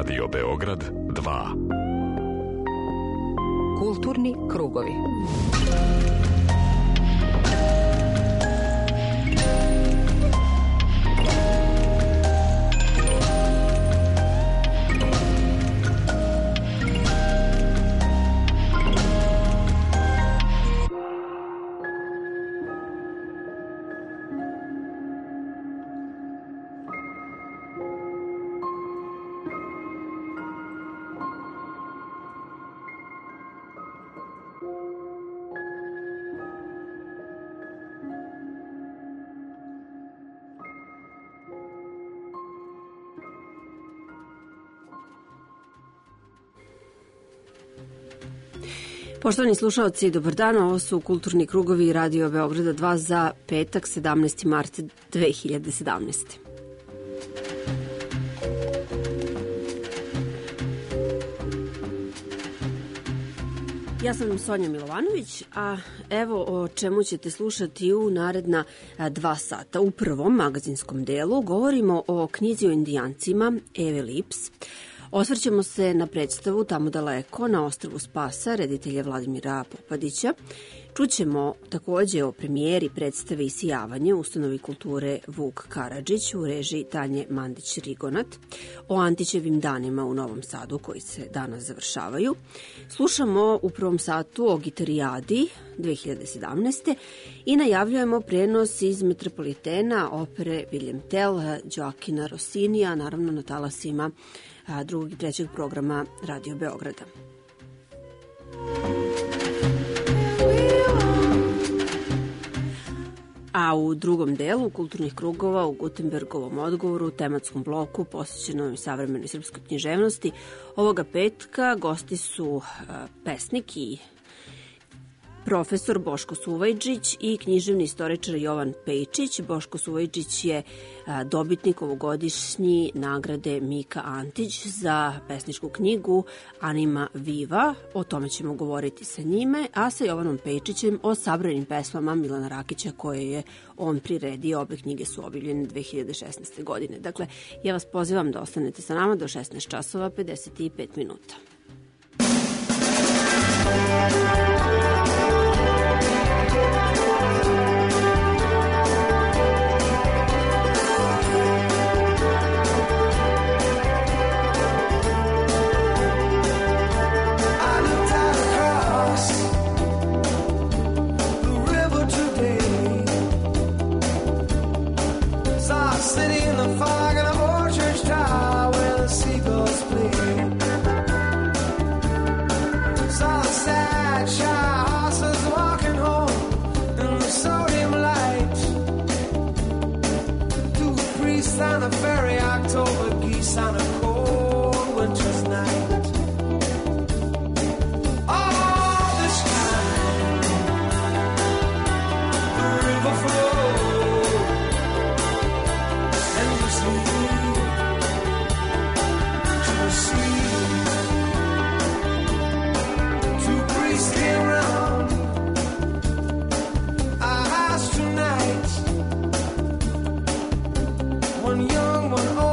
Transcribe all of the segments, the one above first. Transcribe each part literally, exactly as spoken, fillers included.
Radio Beograd dva. Kulturni krugovi. Poštovani slušalci, dobar dan, ovo su Kulturni krugovi Radio Beograda dva za petak, sedamnaesti mart dve hiljade sedamnaeste. Ja sam Sonja Milovanović, a evo o čemu ćete slušati u naredna dva sata. U prvom magazinskom delu govorimo o knjizi o indijancima Eve Lips. Osvrćemo se na predstavu Tamo daleko na ostrvu Spasa reditelja Vladimira Popadića. Čućemo takođe o premijeri predstave Isijavanje u ustanovi kulture Vuk Karadžić u režiji Tanje Mandić-Rigonat, o Antićevim danima u Novom Sadu koji se danas završavaju. Slušamo u prvom satu o Gitarijadi dve hiljade sedamnaeste. i najavljujemo prenos iz Metropolitena opere William Tell, Joaquina Rossinija, naravno na talasima drugog i trećeg programa Radio Beograda. A u drugom delu kulturnih krugova u Gutenbergovom odgovoru, tematskom bloku posvećenom savremenoj srpskoj književnosti, ovoga petka gosti su pesnik i profesor Boško Suvajčić i književni istoričar Jovan Pejčić. Boško Suvajčić je dobitnik ovogodišnji nagrade Mika Antić za pesničku knjigu Anima Viva. O tome ćemo govoriti sa njime, a sa Jovanom Pejčićem o sabranim pesmama Milana Rakića koje je on priredio. Obe knjige su objavljene dve hiljade šesnaeste. godine. Dakle, ja vas pozivam da ostanete sa nama do šesnaest časova pedeset pet minuta. On a ferry, October geese on a cold winter's night. All this time, the river flows endlessly to the sea. Two priests came round. I asked tonight. One young, one old.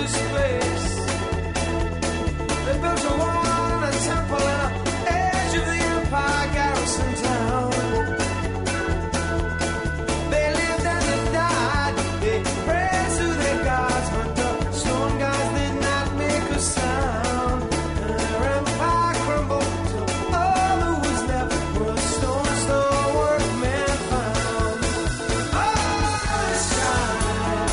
this place. They built a wall and a temple and an edge of the empire garrison town. They lived and they died, they prayed to their gods, but the stone guys did not make a sound. And their empire crumbled till all that was left were stones the workmen found. Oh, the sky,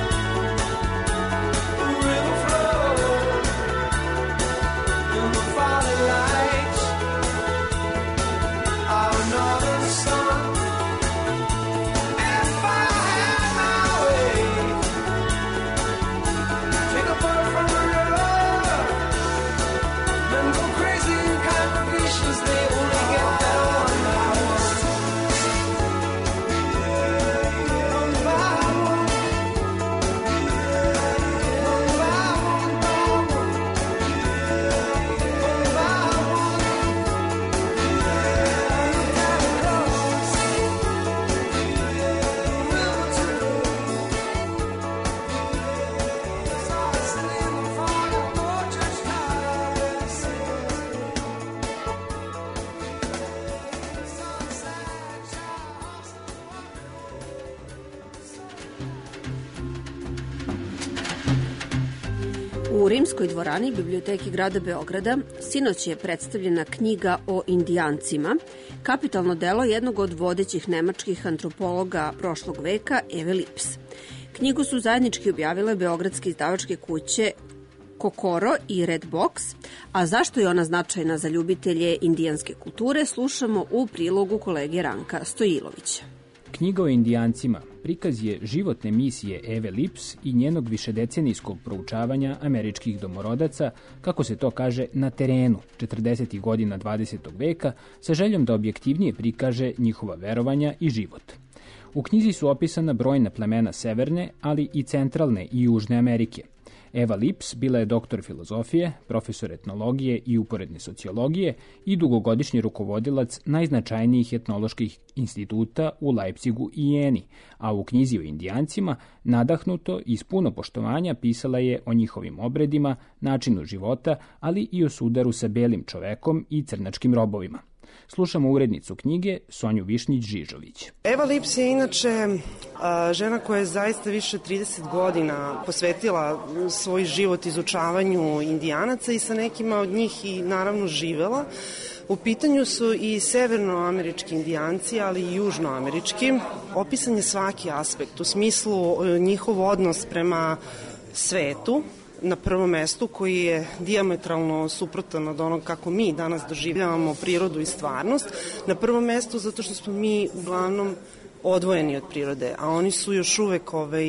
the river flowed in the falling lights. Our northern sun. If I had my way, take a boat from the river, then go crazy in congregations. They only get there one by one. One by one. One by one, by one. One by one. Down across the river to Saw in the fog of gorgeous houses. Sunset showers. U Rimskoj dvorani Biblioteki grada Beograda sinoć je predstavljena knjiga o Indijancima, kapitalno delo jednog od vodećih nemačkih antropologa prošlog veka, Eve Lips. Knjigu su zajednički objavile beogradske izdavačke kuće Kokoro i Red Box, a zašto je ona značajna za ljubitelje indijanske kulture slušamo u prilogu kolege Ranka Stojilovića. Knjiga o Indijancima prikaz je životne misije Eve Lips i njenog višedecenijskog proučavanja američkih domorodaca, kako se to kaže, na terenu četrdesetih godina dvadesetog veka, sa željom da objektivnije prikaže njihova verovanja i život. U knjizi su opisana brojna plemena Severne, ali i Centralne i Južne Amerike. Eva Lips bila je doktor filozofije, profesor etnologije i uporedne sociologije i dugogodišnji rukovodilac najznačajnijih etnoloških instituta u Leipzigu i Jeni, a u knjizi o Indijancima nadahnuto i s puno poštovanja pisala je o njihovim obredima, načinu života, ali i o sudaru sa belim čovekom i crnačkim robovima. Slušamo urednicu knjige Sonju Višnjić-Žižović. Eva Lips je inače a, žena koja je zaista više trideset godina posvetila svoj život izučavanju Indijanaca i sa nekima od njih i naravno živela. U pitanju su i severnoamerički Indijanci, ali i južnoamerički. Opisan je svaki aspekt u smislu njihov odnos prema svetu, na prvom mestu, koji je dijametralno suprotan od onog kako mi danas doživljavamo prirodu i stvarnost. Na prvom mestu zato što smo mi uglavnom odvojeni od prirode, a oni su još uvek ovaj,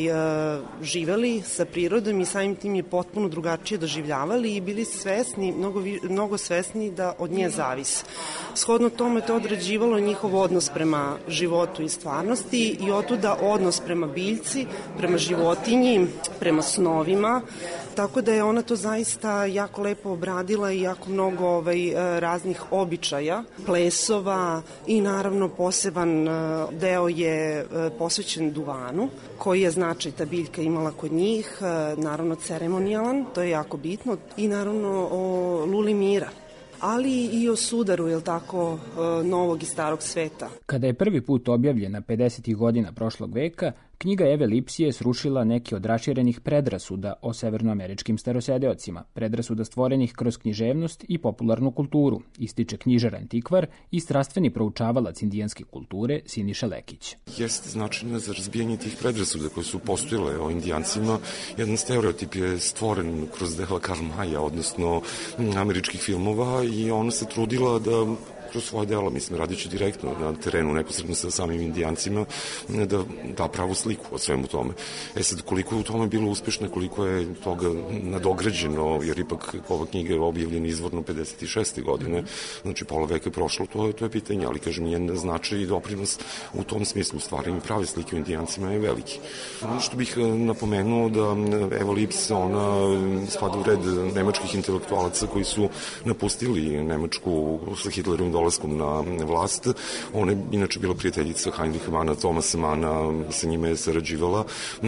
živeli sa prirodom i samim tim je potpuno drugačije doživljavali i bili svesni, mnogo, mnogo svesni da od nje zavise. Shodno tome to određivalo njihov odnos prema životu i stvarnosti i otuda odnos prema biljci, prema životinji, prema snovima, tako da je ona to zaista jako lepo obradila i jako mnogo ovaj, raznih običaja, plesova i naravno poseban deo je posvećen duvanu, koji je značaj ta biljka imala kod njih, naravno ceremonijalan, to je jako bitno, i naravno o luli mira, ali i o sudaru, jel tako, novog i starog sveta. Kada je prvi put objavljena pedesetih godina prošlog veka, knjiga Eve Lips je srušila neke od raširenih predrasuda o severnoameričkim starosedeocima, predrasuda stvorenih kroz književnost i popularnu kulturu, ističe knjižar antikvar i strastveni proučavalac indijanske kulture Siniša Lekić. Jeste značajno za razbijanje tih predrasuda koje su postojile o Indijancima. Jedan stereotip je stvoren kroz dela Karl Maja, odnosno američkih filmova, i ona se trudila da kroz svoje dela, mislim, radići direktno na terenu, neposredno sa samim Indijancima, da da pravu sliku o svemu tome. E sad, koliko je u tome bilo uspešno, koliko je toga nadograđeno, jer ipak ova knjiga je objavljena izvorno pedeset šeste godine, znači pola veka je prošlo, to je, to je pitanje, ali kažem, njen značaj i doprinos u tom smislu stvaranja prave slike o Indijancima je veliki. Ono što bih napomenuo da Eva Lips, ona spada u red nemačkih intelektualaca koji su napustili Nemačku sa Hitlerovim dolaskom na vlast. Ona je inače bila prijateljica Heinricha Mana, Thomasa Mana, sa njime je sarađivala.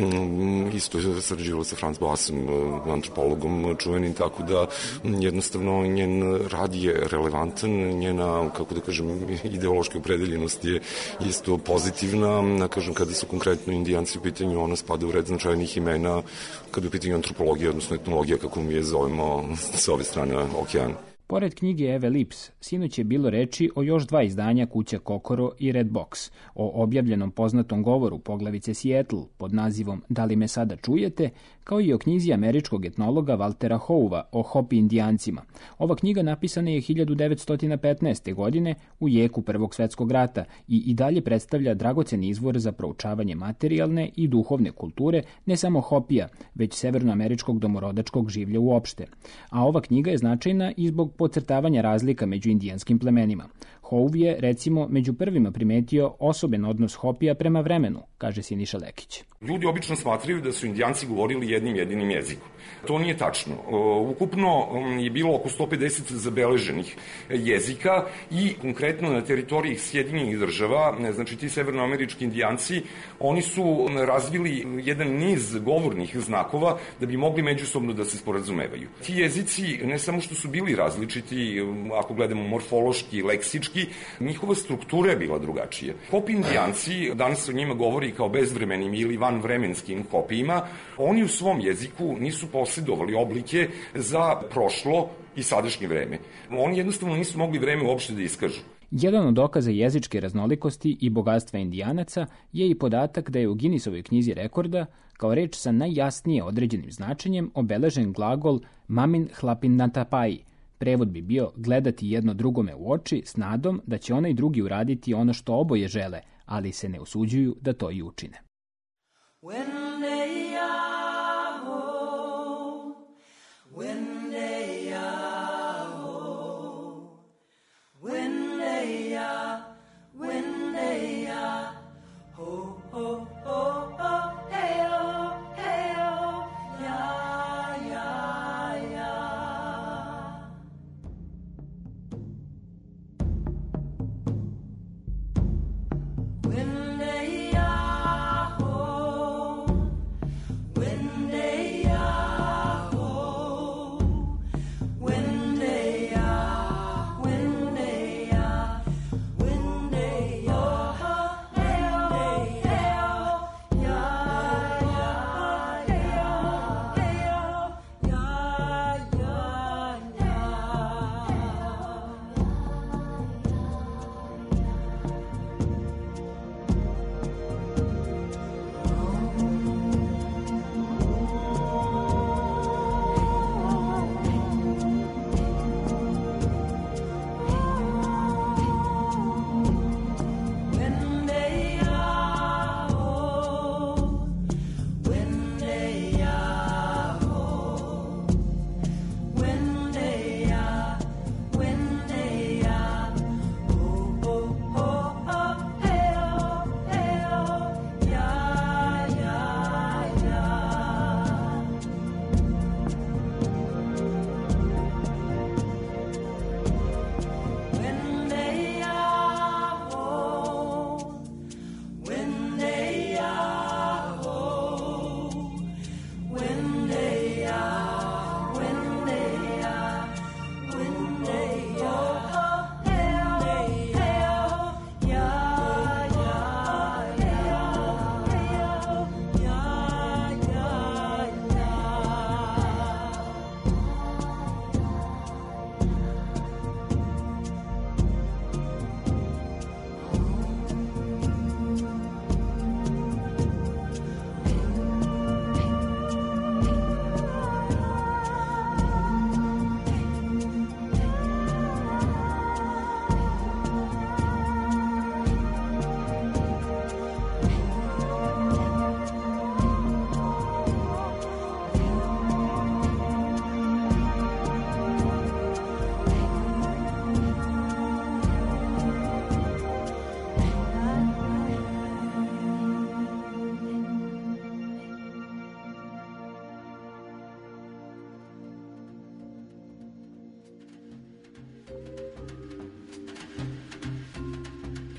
Isto je sarađivala sa Franz Boasom, antropologom čuvenim, tako da jednostavno njen rad je relevantan, njena, kako da kažem, ideološka opredeljenost je isto pozitivna. Kažem, kada su konkretno Indijanci u pitanju, ona spada u red značajnih imena kada je u pitanju antropologija, odnosno etnologija, kako mi je zovemo sa ove strane okeana. Pored knjige Eve Lips, sinoć je bilo reči o još dva izdanja Kuća Kokoro i Red Box, o objavljenom poznatom govoru poglavice Seattle pod nazivom Da li me sada čujete, kao i o knjizi američkog etnologa Waltera Houva o Hopi Indijancima. Ova knjiga napisana je hiljadu devetsto petnaeste. godine u jeku Prvog svetskog rata i i dalje predstavlja dragocen izvor za proučavanje materijalne i duhovne kulture ne samo Hopija, već severnoameričkog domorodačkog življa uopšte. A ova knjiga je značajna i zbog podcrtavanja razlika među indijanskim plemenima. Houv je, recimo, među prvima primetio osoben odnos Hopija prema vremenu, kaže Siniša Lekić. Ljudi obično smatraju da su Indijanci govorili jednim jedinim jezikom. To nije tačno. Ukupno je bilo oko sto pedeset zabeleženih jezika i konkretno na teritoriji Sjedinjenih država, znači ti severnoamerički Indijanci, oni su razvili jedan niz govornih znakova da bi mogli međusobno da se sporazumevaju. Ti jezici ne samo što su bili različiti, ako gledamo morfološki, leksički, njihova struktura je bila drugačija. Hopi Indijanci, danas se o njima govori kao bezvremenim ili vanvremenskim Hopijima, oni u svom jeziku nisu posjedovali oblike za prošlo i sadašnje vreme. Oni jednostavno nisu mogli vreme uopšte da iskažu. Jedan od dokaza jezičke raznolikosti i bogatstva Indijanaca je i podatak da je u Guinnessovoj knjizi rekorda kao reč sa najjasnije određenim značenjem obeležen glagol mamin hlapin natapai. Prevod bi bio gledati jedno drugome u oči s nadom da će onaj drugi uraditi ono što oboje žele, ali se ne usuđuju da to i učine.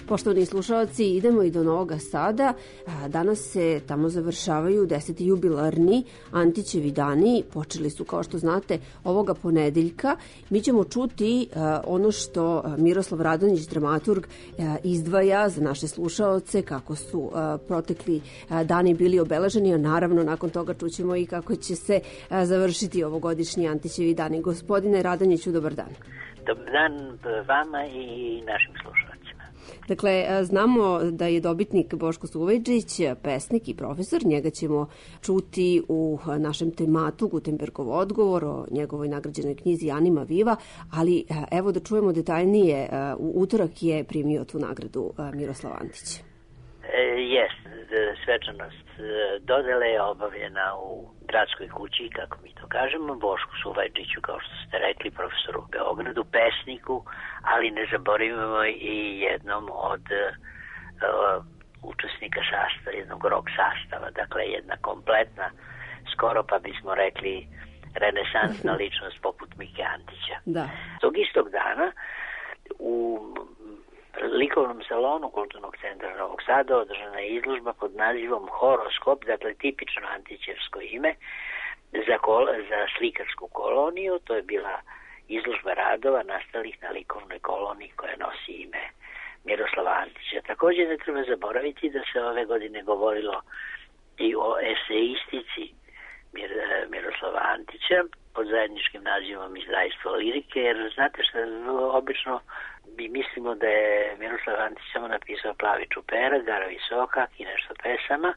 Poštovani slušalci, idemo i do Novog Sada. Danas se tamo završavaju deseti jubilarni Antićevi dani. Počeli su, kao što znate, ovoga ponedeljka. Mi ćemo čuti ono što Miroslav Radonjić, dramaturg, izdvaja za naše slušaoce, kako su protekli dani bili obeleženi, a naravno nakon toga čućemo i kako će se završiti ovogodišnji Antićevi dani. Gospodine Radonjiću, dobar dan. Dobar dan vama i našim slušalcima. Dakle, znamo da je dobitnik Boško Suvajčić, pesnik i profesor. Njega ćemo čuti u našem tematu Gutenbergov odgovor o njegovoj nagrađenoj knjizi Anima Viva, ali evo da čujemo detaljnije. U utorak je primio tu nagradu Miroslav Antić. Jes, svečanost dodele je obavljena u gradskoj kući, kako mi to kažemo, Bošku Suvajčiću, kao što ste rekli, profesoru u Beogradu, pesniku, ali ne zaboravimo i jednom od uh, učesnika sastava, jednog rock sastava, dakle jedna kompletna, skoro pa bismo rekli renesansna ličnost poput Mike Antića. Da. Tog istog dana u likovnom salonu Kulturnog centra Novog Sada održana je izložba pod nazivom Horoskop, dakle tipično antićevsko ime, za, kol, za slikarsku koloniju. To je bila izložba radova nastalih na likovnoj koloniji koja nosi ime Miroslava Antića. Također ne treba zaboraviti da se ove godine govorilo i o eseistici Mir, Miroslava Antića pod zajedničkim nazivom Izdajstvo lirike, jer znate što obično mi mislimo da je Miroslav Antić samo napisao Plavi čuperak, Garovi sokak i nešto pesama,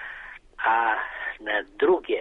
a na druge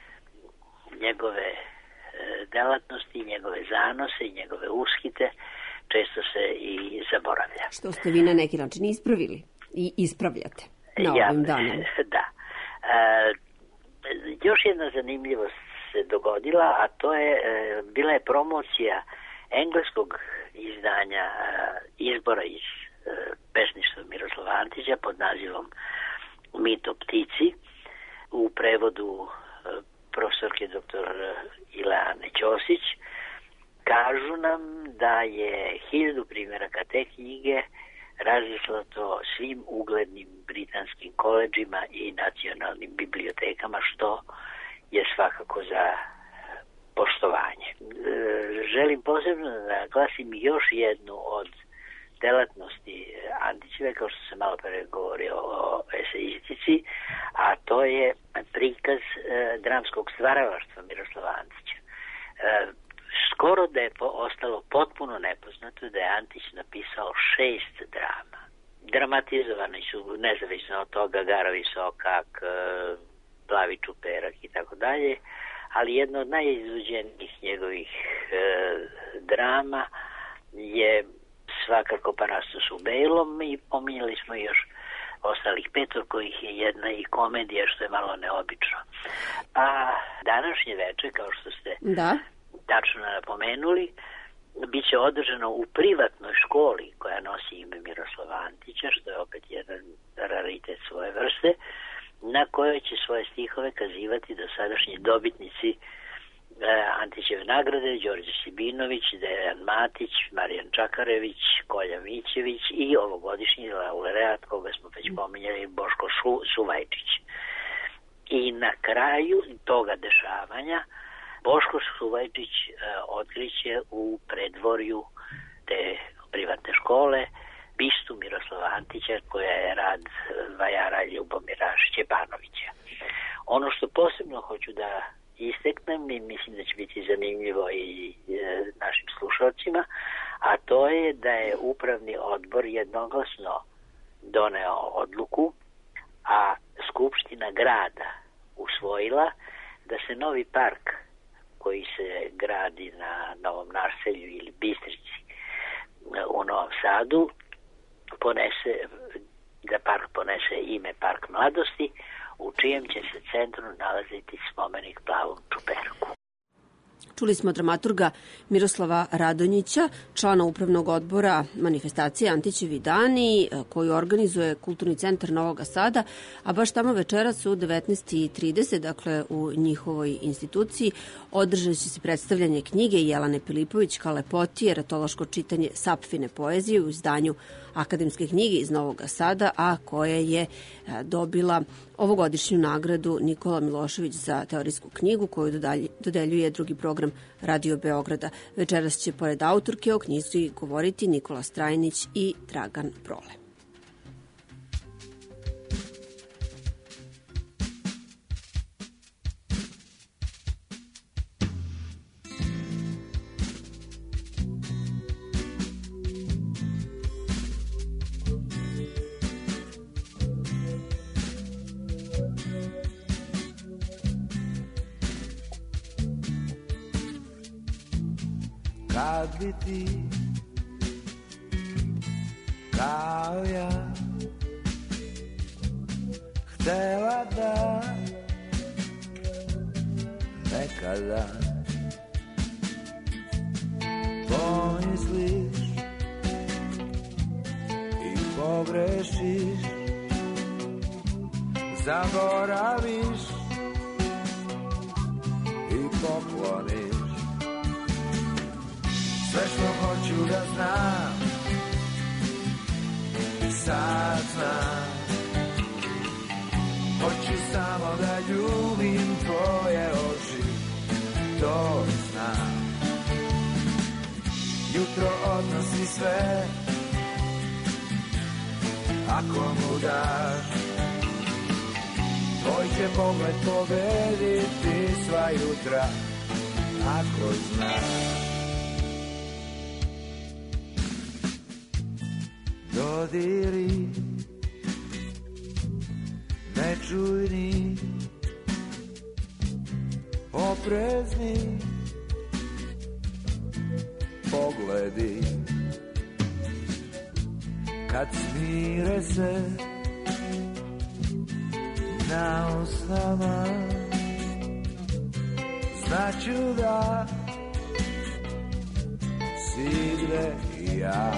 njegove e, delatnosti, njegove zanose i njegove uskite često se i zaboravlja. Što ste vi na neki način ispravili i ispravljate na ovim ja, danom. Da. E, još jedna zanimljivost se dogodila, a to je, e, bila je promocija engleskog izdanja e, izbora iz e, pesništva Miroslava Antića pod nazivom Mit o ptici u prevodu e, profesorke doktor Ileane Ćosić. Kažu nam da je hiljadu primjeraka te knjige razlislato svim uglednim britanskim koledžima i nacionalnim bibliotekama, što je svakako za poštovanje. E, želim posebno da naglasim još jednu od delatnosti Antićeve, kao što se malo pre govorio o eseistici, a to je prikaz e, dramskog stvaralaštva Miroslava Antića. E, skoro da je po, ostalo potpuno nepoznato da je Antić napisao šest drama. Dramatizovani su, nezavisno od toga, Garovi sokak, e, Plavi čuperak i tako dalje, ali jedna od najizvođenijih njegovih e, drama je svakako Parastos u belom i pominjali smo još ostalih pet, od kojih je jedna i komedija, što je malo neobično. A današnje veče, kao što ste da. tačno napomenuli, bit će održano u privatnoj školi koja nosi ime Miroslava Antića, što je opet jedan raritet svoje vrste, na kojoj će svoje stihove kazivati dosadašnji dobitnici e, Antićeve nagrade, Đorđe Sibinović, Dejan Matić, Marijan Čakarević, Kolja Mićević i ovogodišnji laureat, koga smo već pominjali, Boško Šu, Suvajčić. I na kraju toga dešavanja Boško Suvajčić e, otkriće u predvorju te privatne škole bistu Miroslava Antića, koja je rad vajara Ljubomira Šćepanovića. Ono što posebno hoću da isteknem i mislim da će biti zanimljivo i e, našim slušalcima, a to je da je upravni odbor jednoglasno doneo odluku, a Skupština grada usvojila da se novi park koji se gradi na Novom Naselju ili Bistrici u Novom Sadu ponese, da park ponese ime Park mladosti, u čijem će se centru nalaziti spomenik Plavom čuperku. Čuli smo dramaturga Miroslava Radonjića, člana upravnog odbora manifestacije Antićevi dani, koju organizuje Kulturni centar Novog Sada, a baš tamo večeras u devetnaest i trideset, dakle u njihovoj instituciji, održat će se predstavljanje knjige Jelane Pilipović Ka lepoti, eratološko čitanje Sapfine poezije u izdanju akademske knjige iz Novog Sada, a koja je dobila ovogodišnju nagradu Nikola Milošević za teorijsku knjigu koju dodeljuje drugi program Radio Beograda. Večeras će pored autorke o knjizi govoriti Nikola Strajnić i Dragan Prole. Kad bi ti kao ja htela da nekada pomisliš i pogrešiš, zaboraviš i pokloniš sve što hoću da znam, sad znam. Hoću samo da ljubim tvoje oči, to znam. Jutro odnosi sve, ako mu daš. Tvoj će pogled pobediti sva jutra, ako znaš. Dodiri nečujni, oprezni pogledi, kad smire se na usnama, znaću da si gde i ja.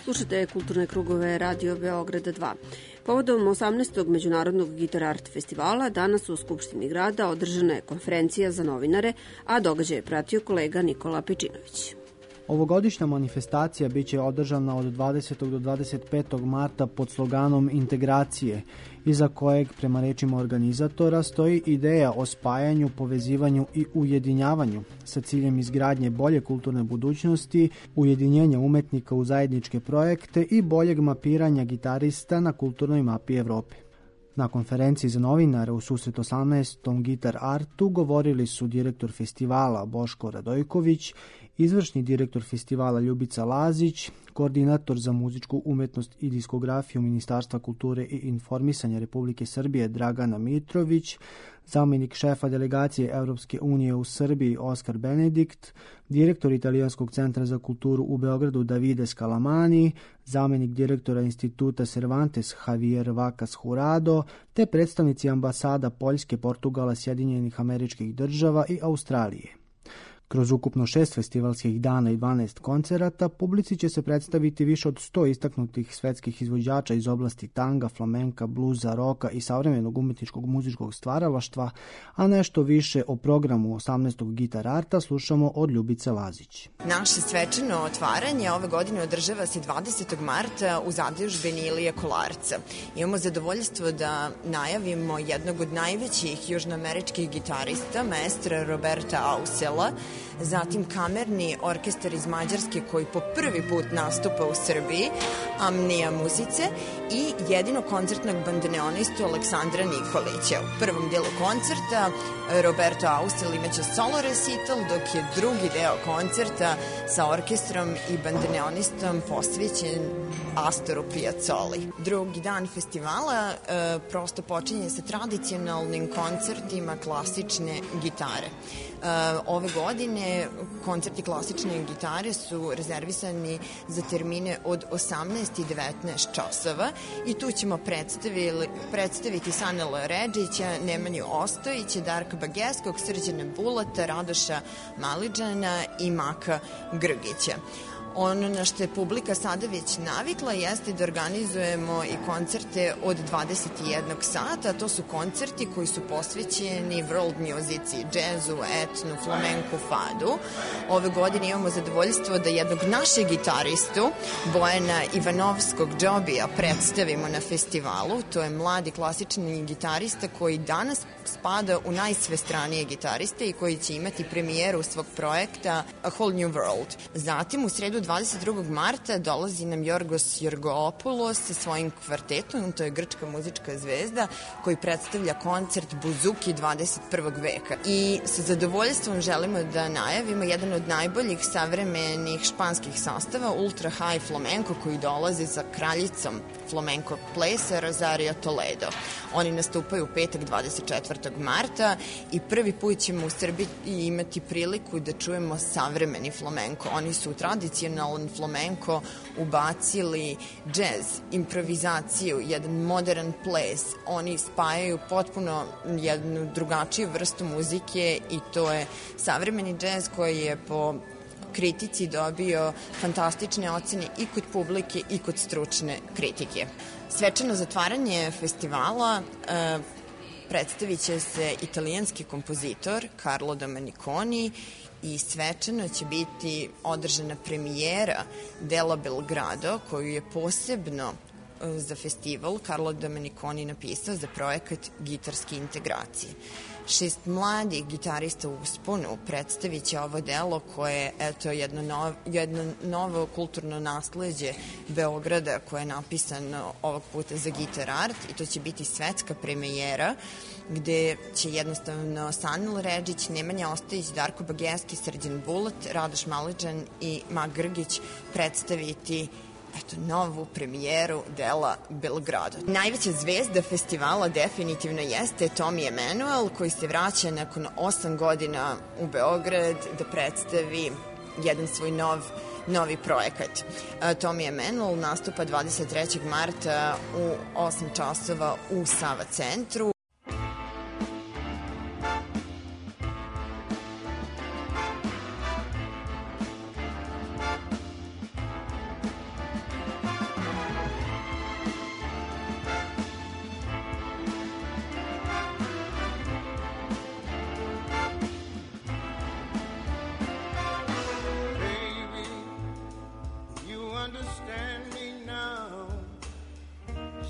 Slušate Kulturne krugove Radio Beograda dva. Povodom osamnaestog Međunarodnog Gitar Art festivala danas u Skupštini grada održana je konferencija za novinare, a događaj je pratio kolega Nikola Pečinović. Ovogodišnja manifestacija biće održana od dvadesetog do dvadeset petog marta pod sloganom Integracije, iza kojeg, prema rečima organizatora, stoji ideja o spajanju, povezivanju i ujedinjavanju sa ciljem izgradnje bolje kulturne budućnosti, ujedinjenja umetnika u zajedničke projekte i boljeg mapiranja gitarista na kulturnoj mapi Evrope. Na konferenciji za novinare u susret osamnaestom Gitar Artu govorili su direktor festivala Boško Radojković, izvršni direktor festivala Ljubica Lazić, koordinator za muzičku umetnost i diskografiju Ministarstva kulture i informisanja Republike Srbije Dragana Mitrović, zamjenik šefa delegacije Evropske unije u Srbiji Oskar Benedikt, direktor Italijanskog centra za kulturu u Beogradu Davide Scalamani, zamjenik direktora instituta Cervantes Javier Vacas Jurado, te predstavnici ambasada Poljske, Portugala, Sjedinjenih Američkih Država i Australije. Kroz ukupno šest festivalskih dana i dvanaest koncerata, publici će se predstaviti više od sto istaknutih svetskih izvođača iz oblasti tanga, flamenka, bluza, roka i savremenog umetničkog muzičkog stvaralaštva, a nešto više o programu osamnaestog Gitar Arta slušamo od Ljubice Lazić. Naše svečano otvaranje ove godine održava se dvadesetog marta u zadužbini Ilije Kolarca. Imamo zadovoljstvo da najavimo jednog od najvećih južnoameričkih gitarista, maestra Roberta Ausela, zatim kamerni orkestar iz Mađarske koji po prvi put nastupa u Srbiji, Amnija Muzice, i jedino koncertnog bandoneonistu Aleksandra Nikolića. U prvom delu koncerta Roberto Ausel imaće solo recital, dok je drugi deo koncerta sa orkestrom i bandoneonistom posvećen Astoru Piazzoli. Drugi dan festivala e, prosto počinje sa tradicionalnim koncertima klasične gitare. E, ove godine koncerti klasične gitare su rezervisani za termine od osamnaest i devetnaest časova i tu ćemo predstaviti, predstaviti Sanela Redžića, Nemanju Ostojića, Darka Bageskog, Srđana Bulata, Radoša Maliđana i Maka Grgića. Ono na što je publika sada već navikla jeste da organizujemo i koncerte od dvadeset jednog sata. To su koncerti koji su posvećeni world muzici, džezu, etnu, flamenku, fadu. Ove godine imamo zadovoljstvo da jednog našeg gitaristu, Bojana Ivanovskog Džobija, predstavimo na festivalu. To je mladi klasični gitarista koji danas spada u najsvestranije gitariste i koji će imati premijeru svog projekta A Whole New World. Zatim u sredu dvadeset drugog marta dolazi nam Jorgos Jorgopoulos sa svojim kvartetom, to je grčka muzička zvezda, koji predstavlja koncert Buzuki dvadeset prvog veka. I sa zadovoljstvom želimo da najavimo jedan od najboljih savremenih španskih sastava, Ultra High Flamenco, koji dolaze sa kraljicom flamenco plesa Rosario Toledo. Oni nastupaju u petak dvadeset četvrtog marta i prvi put ćemo u Srbiji imati priliku da čujemo savremeni flamenko. Oni su tradicionalan flamenko ubacili džez, improvizaciju, jedan modern ples. Oni spajaju potpuno jednu drugačiju vrstu muzike i to je savremeni džez koji je po kritici dobio fantastične ocene i kod publike i kod stručne kritike. Svečano zatvaranje festivala e, predstavit će se italijanski kompozitor Carlo Domeniconi i svečano će biti održana premijera dela Belgrado, koju je posebno za festival Carlo Domeniconi napisao za projekat gitarske integracije. Šest mladih gitarista u usponu predstavit će ovo delo koje je eto, jedno, nov, jedno novo kulturno nasleđe Beograda koje je napisano ovog puta za Gitar Art i to će biti svetska premijera gde će jednostavno Sanel Redžić, Nemanja Ostojić, Darko Bageski, Srđan Bulat, Radoš Maliđan i Mak Grgić predstaviti eto, novu premijeru dela Belgrado. Najveća zvezda festivala definitivno jeste Tommy Emmanuel, koji se vraća nakon osam godina u Beograd da predstavi jedan svoj nov novi projekat. Tommy Emmanuel nastupa dvadeset trećeg marta u osam časova u Sava centru.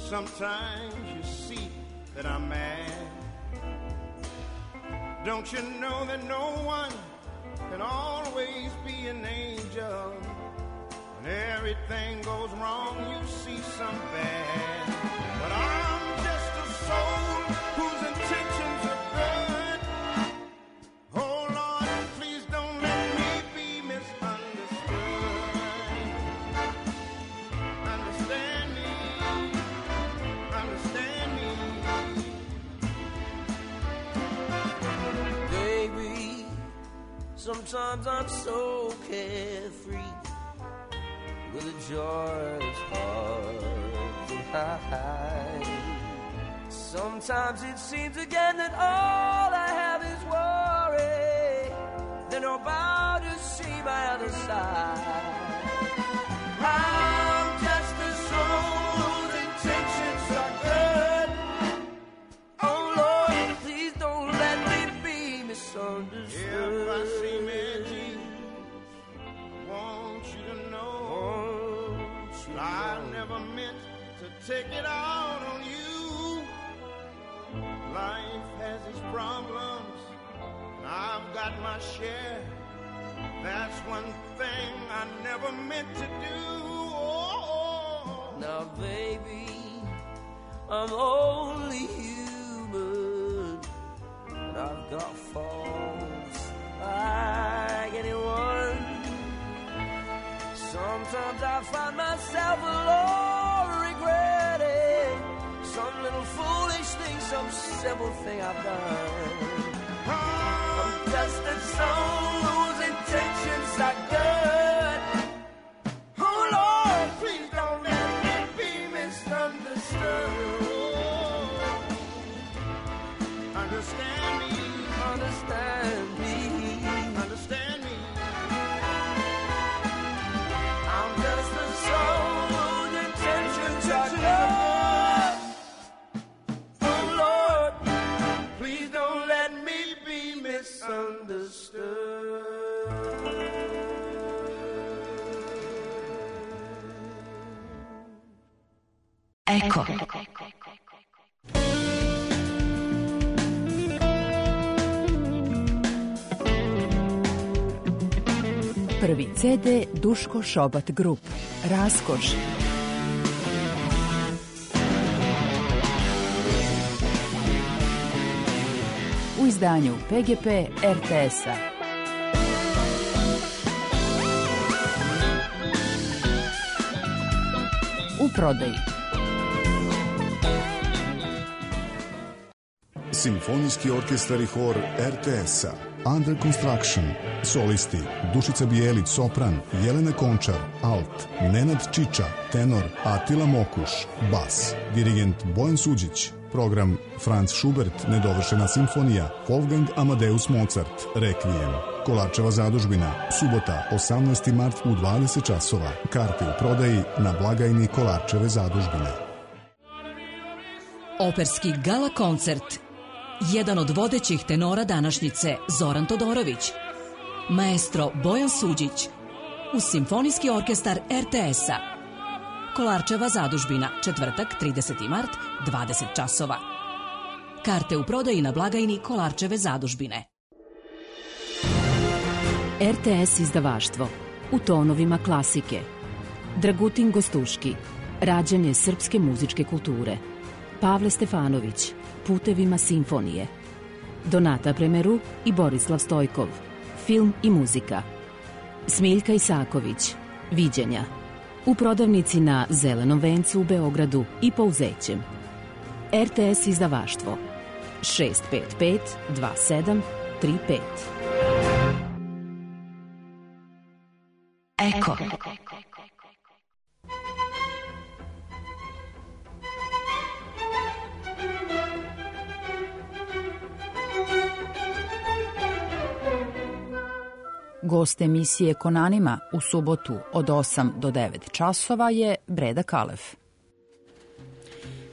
Sometimes you see that I'm mad. Don't you know that no one can always be an angel? When everything goes wrong, you see some bad. But I'm just a soul whose intentions are good. Oh Lord, please don't let me be misunderstood. Understand me, understand me. Baby, sometimes I'm so carefree, with a joy that's hard to hide. Sometimes it seems again that all I have is worry, then I'm about to see my other side. I'm just a soul whose intentions are good. Oh Lord, please don't let me be misunderstood. If I seem edgy, want you to know I never meant to take it out on you. Life has its problems, and I've got my share. That's one thing I never meant to do. Oh. Now, baby, I'm only human, and I've got faults like anyone. Sometimes I find myself alone regretting some little foolish thing, some simple thing I've done. I'm just a soul whose intentions are good. Oh Lord, please don't let me be misunderstood. Understand me, Understand me, understand me. I'm just a soul whose intentions are good. Oh Lord, please don't let me be misunderstood. Eko. Prvi ce de Duško Šobat Grup. Raskoš. U izdanju P G P R T S-a. U prodaji. Simfonijski orkestar i hor R T S-a. Under Construction. Solisti Dušica Bijelić, sopran, Jelena Končar, alt, Nenad Čiča, tenor, Atila Mokuš, bas, dirigent Bojan Suđić, program Franz Schubert, nedovršena simfonija, Wolfgang Amadeus Mozart, Requiem, Kolarčeva zadužbina, subota, osamnaesti mart u dvadeset časova, karte u prodaji na blagajni Kolarčeve zadužbine. Operski gala koncert. Jedan od vodećih tenora današnjice, Zoran Todorović. Maestro Bojan Suđić. Uz Simfonijski orkestar R T S-a. Kolarčeva zadužbina, četvrtak, trideseti mart, dvadeset časova. Karte u prodaji na blagajni Kolarčeve zadužbine. R T S izdavaštvo. U tonovima klasike. Dragutin Gostuški. Rađanje srpske muzičke kulture. Pavle Stefanović. Putevima simfonije. Donata Premeru i Borislav Stojkov. Film i muzika. Smiljka Isaković. Viđenja. U prodavnici na Zelenom vencu u Beogradu i Pouzećem. R T S izdavaštvo. šest pet pet dva sedam tri pet. Eko. Gost emisije Konanima u subotu od osam do devet časova je Breda Kalef.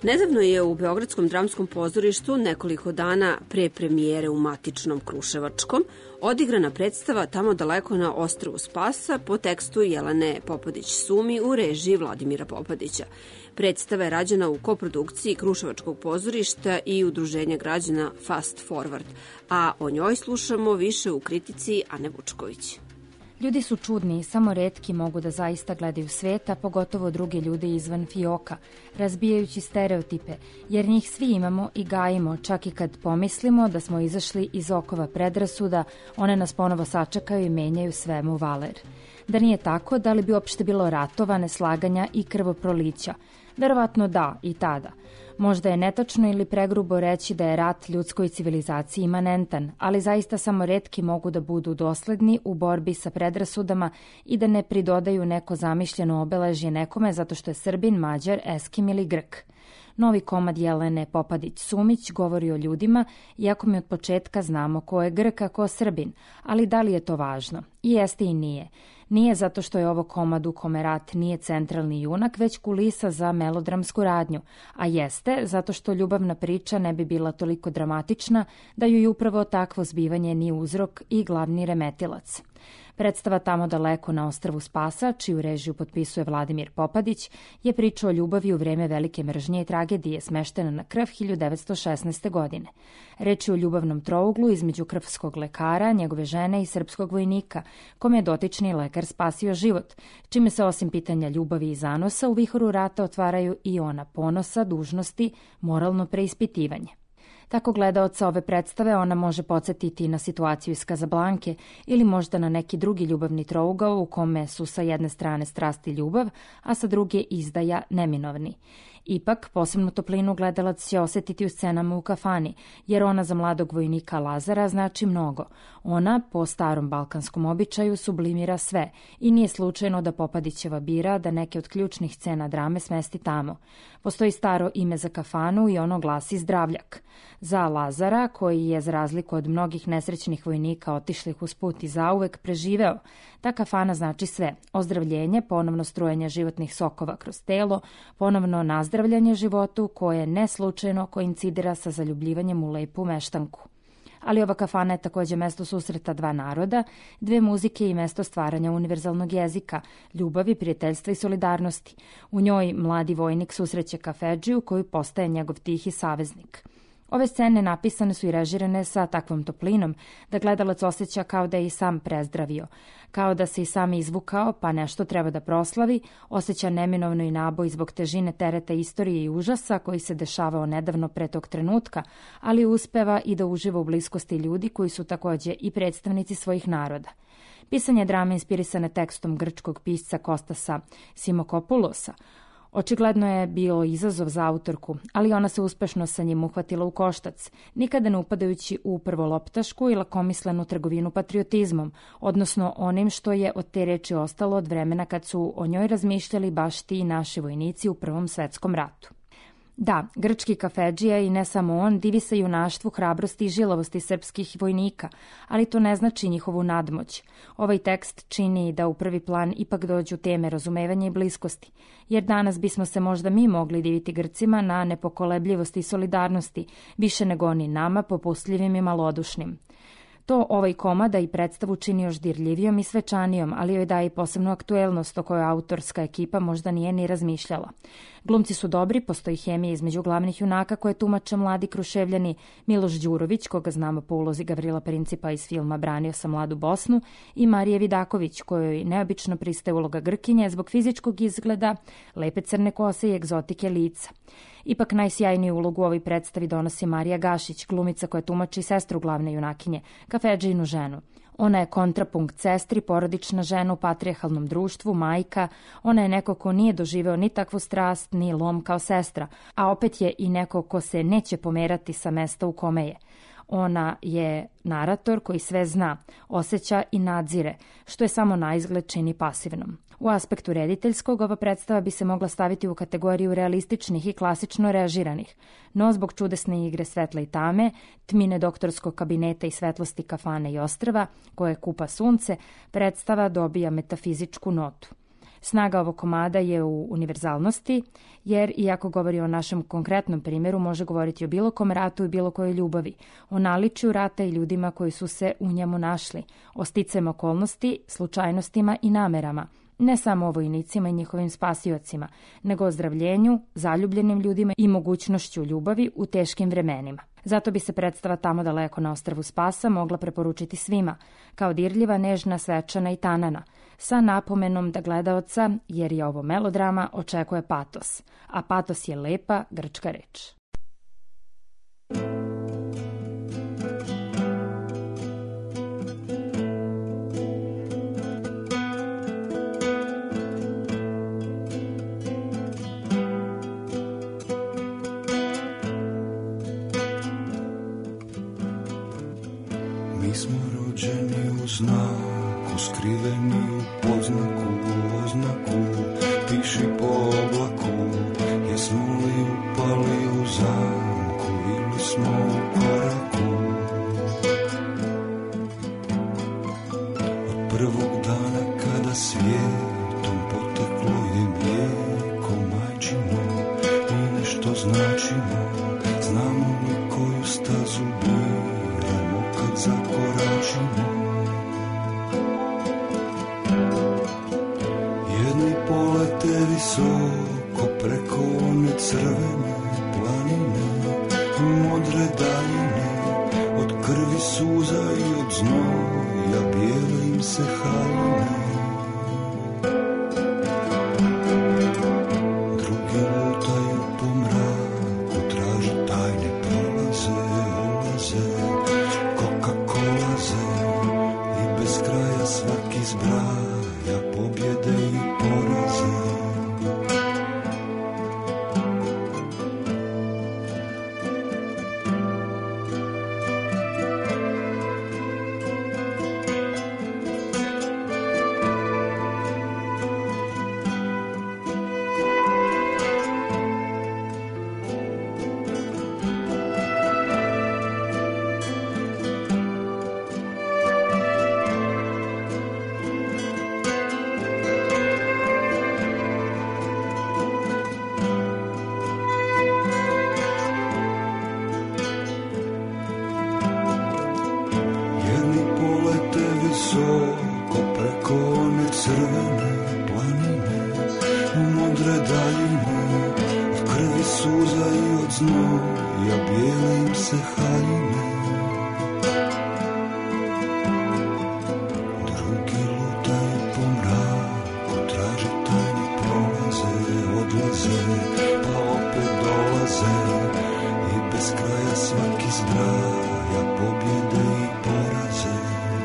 Nedavno je u Beogradskom dramskom pozorištu nekoliko dana pre premijere u matičnom Kruševačkom odigrana predstava Tamo daleko na ostrvu Spasa po tekstu Jelene Popadić-Sumi u režiji Vladimira Popadića. Predstava je rađena u koprodukciji Kruševačkog pozorišta i Udruženja građana Fast Forward, a o njoj slušamo više u kritici Ane Vučković. Ljudi su čudni i samo retki mogu da zaista gledaju sveta, pogotovo druge ljude izvan fioka, razbijajući stereotipe, jer njih svi imamo i gajimo, čak i kad pomislimo da smo izašli iz okova predrasuda, one nas ponovo sačekaju i menjaju svemu valer. Da nije tako, da li bi uopšte bilo ratova, neslaganja i krvoprolića? Verovatno da, i tada. Možda je netačno ili pregrubo reći da je rat ljudskoj civilizaciji imanentan, ali zaista samo retki mogu da budu dosledni u borbi sa predrasudama i da ne pridodaju neko zamišljeno obeležje nekome zato što je Srbin, Mađar, Eskim ili Grk. Novi komad Jelene Popadić-Sumić govori o ljudima, iako mi od početka znamo ko je Grk, a ko Srbin, ali da li je to važno? I jeste i nije. Nije zato što je ovo komad u kome rat nije centralni junak, već kulisa za melodramsku radnju, a jeste zato što ljubavna priča ne bi bila toliko dramatična da ju i upravo takvo zbivanje nije uzrok i glavni remetilac. Predstava Tamo daleko na ostrvu Spasa, čiju režiju potpisuje Vladimir Popadić, je priča o ljubavi u vreme velike mržnje i tragedije smeštena na Krf hiljadu devetsto šesnaeste. godine. Reč je o ljubavnom trouglu između krfskog lekara, njegove žene i srpskog vojnika, kome je dotični lekar spasio život, čime se osim pitanja ljubavi i zanosa u vihoru rata otvaraju i ona ponosa, dužnosti, moralno preispitivanje. Tako gledaoca ove predstave ona može podsjetiti na situaciju iz Kazablanke ili možda na neki drugi ljubavni trougao u kome su sa jedne strane strast i ljubav, a sa druge izdaja neminovni. Ipak, posebnu toplinu gledalac će osjetiti u scenama u kafani, jer ona za mladog vojnika Lazara znači mnogo. Ona, po starom balkanskom običaju, sublimira sve i nije slučajno da Popadićeva bira da neke od ključnih scena drame smesti tamo. Postoji staro ime za kafanu i ono glasi Zdravljak. Za Lazara, koji je za razliku od mnogih nesrećnih vojnika otišlih uz put i zauvek preživeo, ta kafana znači sve. Ozdravljenje, ponovno strujenje životnih sokova kroz telo, ponovno nazdravljanje životu koje ne slučajno koincidira sa zaljubljivanjem u lepu meštanku. Ali ova kafana je također mesto susreta dva naroda, dve muzike i mesto stvaranja univerzalnog jezika, ljubavi, prijateljstva i solidarnosti. U njoj mladi vojnik susreće kafedžiju koji postaje njegov tihi saveznik. Ove scene napisane su i režirane sa takvom toplinom da gledalac osjeća kao da je i sam prezdravio, kao da se i sam izvukao pa nešto treba da proslavi, osjeća neminovno i naboj zbog težine tereta istorije i užasa koji se dešavao nedavno pre tog trenutka, ali uspeva i da uživa u bliskosti ljudi koji su također i predstavnici svojih naroda. Pisanje drame inspirisane tekstom grčkog pisca Kostasa Simokopulosa očigledno je bio izazov za autorku, ali ona se uspešno sa njim uhvatila u koštac, nikada ne upadajući u prvoloptašku i lakomislenu trgovinu patriotizmom, odnosno onim što je od te reči ostalo od vremena kad su o njoj razmišljali baš ti naši vojnici u Prvom svetskom ratu. Da, grčki kafedžija i ne samo on divi se junaštvu, hrabrosti i žilavosti srpskih vojnika, ali to ne znači njihovu nadmoć. Ovaj tekst čini da u prvi plan ipak dođu teme razumevanja i bliskosti, jer danas bismo se možda mi mogli diviti Grcima na nepokolebljivosti i solidarnosti, više nego oni nama, popustljivim i malodušnim. To ovaj komada i predstavu čini još dirljivijom i svečanijom, ali joj daje i posebnu aktuelnost o kojoj autorska ekipa možda nije ni razmišljala. Glumci su dobri, postoji hemija između glavnih junaka koje tumače mladi Kruševljani Miloš Đurović, koga znamo po ulozi Gavrila Principa iz filma Branio sam mladu Bosnu, i Marije Vidaković, kojoj neobično pristaje uloga Grkinje zbog fizičkog izgleda, lepe crne kose i egzotike lica. Ipak najsjajniju ulogu u ovoj predstavi donosi Marija Gašić, glumica koja tumači sestru glavne junakinje, kafedžijinu ženu. Ona je kontrapunkt sestri, porodična žena u patrijarhalnom društvu, majka. Ona je neko ko nije doživeo ni takvu strast, ni lom kao sestra, a opet je i neko ko se neće pomerati sa mesta u kome je. Ona je narator koji sve zna, osjeća i nadzire, što je samo naizgled čini pasivnom. U aspektu rediteljskog ova predstava bi se mogla staviti u kategoriju realističnih i klasično režiranih, no zbog čudesne igre svetla i tame, tmine doktorskog kabineta i svetlosti kafane i ostrva, koje kupa sunce, predstava dobija metafizičku notu. Snaga ovog komada je u univerzalnosti, jer iako govori o našem konkretnom primjeru, može govoriti o bilo kom ratu i bilo kojoj ljubavi, o naličju rata i ljudima koji su se u njemu našli, o sticajem okolnosti, slučajnostima i namerama, ne samo o vojnicima i njihovim spasiocima, nego o zdravljenju, zaljubljenim ljudima i mogućnošću ljubavi u teškim vremenima. Zato bi se predstava Tamo daleko na ostrvu Spasa mogla preporučiti svima, kao dirljiva, nežna, svečana i tanana, sa napomenom da gledaoca, jer je ovo melodrama, očekuje patos, a patos je lepa grčka reč. Mi smo rođeni u znaku, skriveni u poznaku, u oznaku, piši po oblaku. Jesmo li upali u zamku ili smo u koraku? Od prvog dana kada svijetom poteklo je mlijeko majčino, mi nešto značimo, znamo li koju stazu biramo kad zakoračimo. Jedni polete visoko preko one crvene planine, modre daljine, od krvi suza i od znoja bijele im se haljine. Drugi lutaju po mraku, traže tajne prolaze, ulaze, Coca-Colaze i bez kraja svaki zbraja pobjede i poraze. Visoko preko one crvene planine, modre daljine, od krvi suza i od znoja bijele im se haljine. Drugi lutaju po mraku, traže tajne prolaze, odlaze, pa opet dolaze i bez kraja svaki zbraja pobjede i poraze.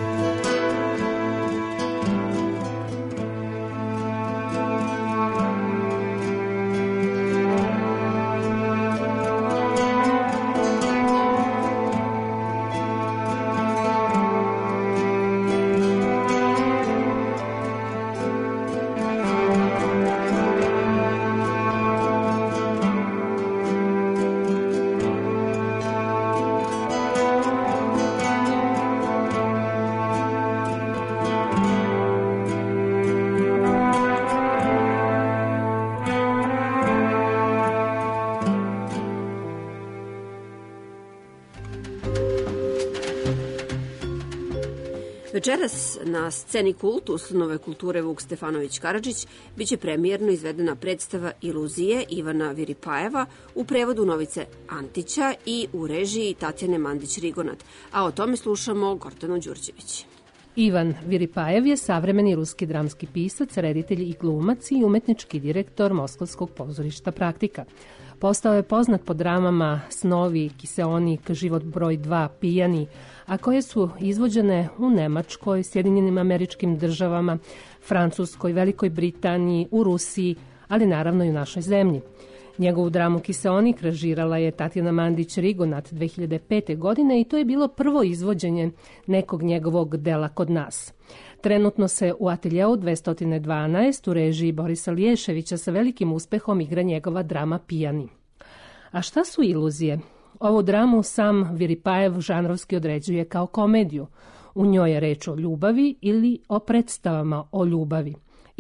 Večeras na sceni Kultus Nove kulture Vuk Stefanović Karadžić biće premijerno izvedena predstava Iluzije Ivana Viripajeva u prevodu Novice Antića i u režiji Tatjane Mandić-Rigonat, a o tome slušamo Gordanu Đurđević. Ivan Viripajev je savremeni ruski dramski pisac, reditelj i glumac i umetnički direktor Moskovskog pozorišta Praktika. Postao je poznat po dramama Snovi, Kiseonik, Život broj dva, Pijani, a koje su izvođene u Nemačkoj, Sjedinjenim Američkim Državama, Francuskoj, Velikoj Britaniji, u Rusiji, ali naravno i u našoj zemlji. Njegovu dramu Kiseonik režirala je Tatjana Mandić-Rigonat dve hiljade pete. godine i to je bilo prvo izvođenje nekog njegovog dela kod nas. Trenutno se u ateljeu dvesta dvanaest u režiji Borisa Liješevića sa velikim uspehom igra njegova drama Pijani. A šta su iluzije? Ovu dramu sam Viripajev žanrovski određuje kao komediju. U njoj je reč o ljubavi ili o predstavama o ljubavi.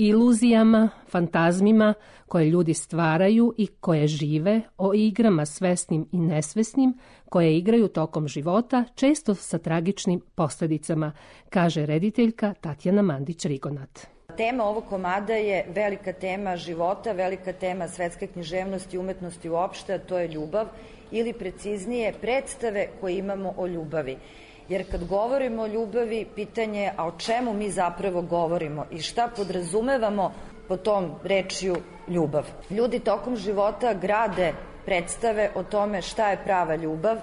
iluzijama, fantazmima koje ljudi stvaraju i koje žive, o igrama svesnim i nesvesnim koje igraju tokom života, često sa tragičnim posledicama, kaže rediteljka Tatjana Mandić-Rigonat. Tema ovog komada je velika tema života, velika tema svetske književnosti i umetnosti uopšte, a to je ljubav, ili preciznije predstave koje imamo o ljubavi. Jer kad govorimo o ljubavi, pitanje je a o čemu mi zapravo govorimo i šta podrazumevamo po tom rečju ljubav. Ljudi tokom života grade predstave o tome šta je prava ljubav,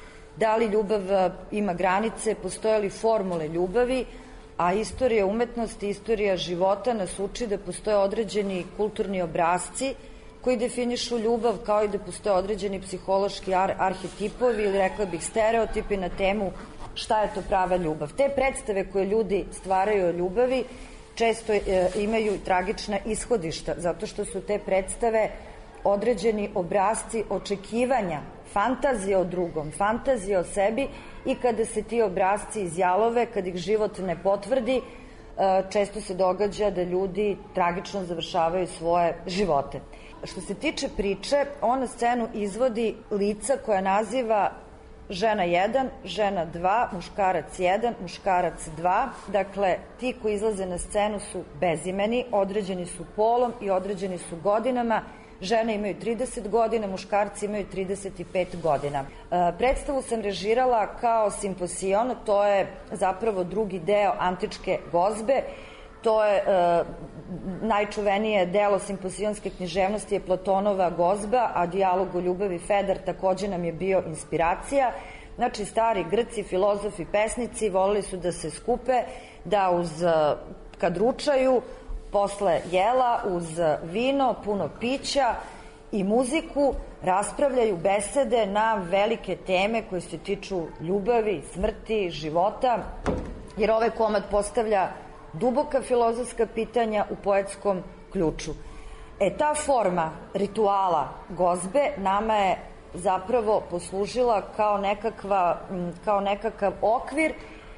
da li ljubav ima granice, postoje li formule ljubavi, a istorija umetnosti, istorija života nas uči da postoje određeni kulturni obrasci koji definišu ljubav, kao i da postoje određeni psihološki ar arhetipovi ili rekla bih stereotipi na temu šta je to prava ljubav. Te predstave koje ljudi stvaraju o ljubavi često e, imaju tragična ishodišta, zato što su te predstave određeni obrasci očekivanja, fantazije o drugom, fantazije o sebi, i kada se ti obrasci izjalove, kad ih život ne potvrdi, često se događa da ljudi tragično završavaju svoje živote. Što se tiče priče, on na scenu izvodi lica koja naziva žena jedan, žena dva, muškarac jedan, muškarac dva. Dakle, ti koji izlaze na scenu su bezimeni, određeni su polom i određeni su godinama. Žene imaju trideset godina, muškarci imaju trideset pet godina. E, predstavu sam režirala kao simposion, to je zapravo drugi deo antičke gozbe. To je e, najčuvenije delo simposionske književnosti je Platonova gozba, a dijalog o ljubavi Fedar takođe nam je bio inspiracija. Znači, stari Grci, filozofi, pesnici voleli su da se skupe, da uz, kad ručaju, posle jela, uz vino, puno pića i muziku, raspravljaju besede na velike teme koje se tiču ljubavi, smrti, života, jer ovaj komad postavlja duboka filozofska pitanja u poetskom ključu. E, ta forma rituala gozbe nama je zapravo poslužila kao, nekakva, kao nekakav okvir.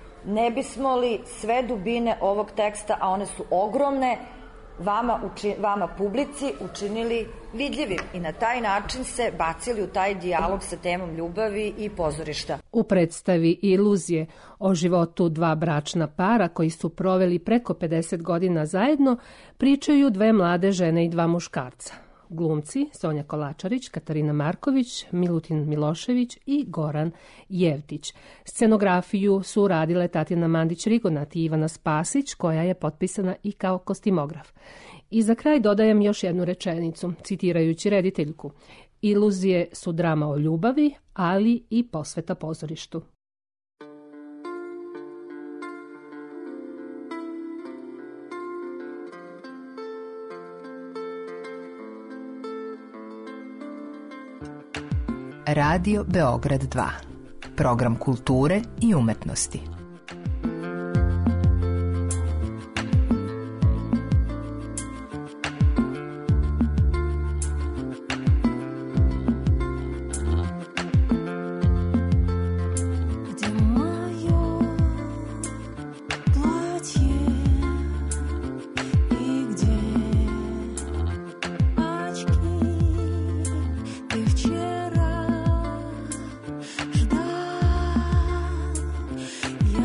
Ne bismo li sve dubine ovog teksta, a one su ogromne, vama, uči, vama publici učinili vidljivim i na taj način se bacili u taj dijalog sa temom ljubavi i pozorišta. U predstavi Iluzije o životu dva bračna para koji su proveli preko pedeset godina zajedno pričaju dve mlade žene i dva muškarca. Glumci Sonja Kolačarić, Katarina Marković, Milutin Milošević i Goran Jevtić. Scenografiju su uradile Tatjana Mandić-Rigonat i Ivana Spasić, koja je potpisana i kao kostimograf. I za kraj dodajem još jednu rečenicu, citirajući rediteljku. Iluzije su drama o ljubavi, ali i posveta pozorištu. Radio Beograd dva. Program kulture i umetnosti. Вчера ждал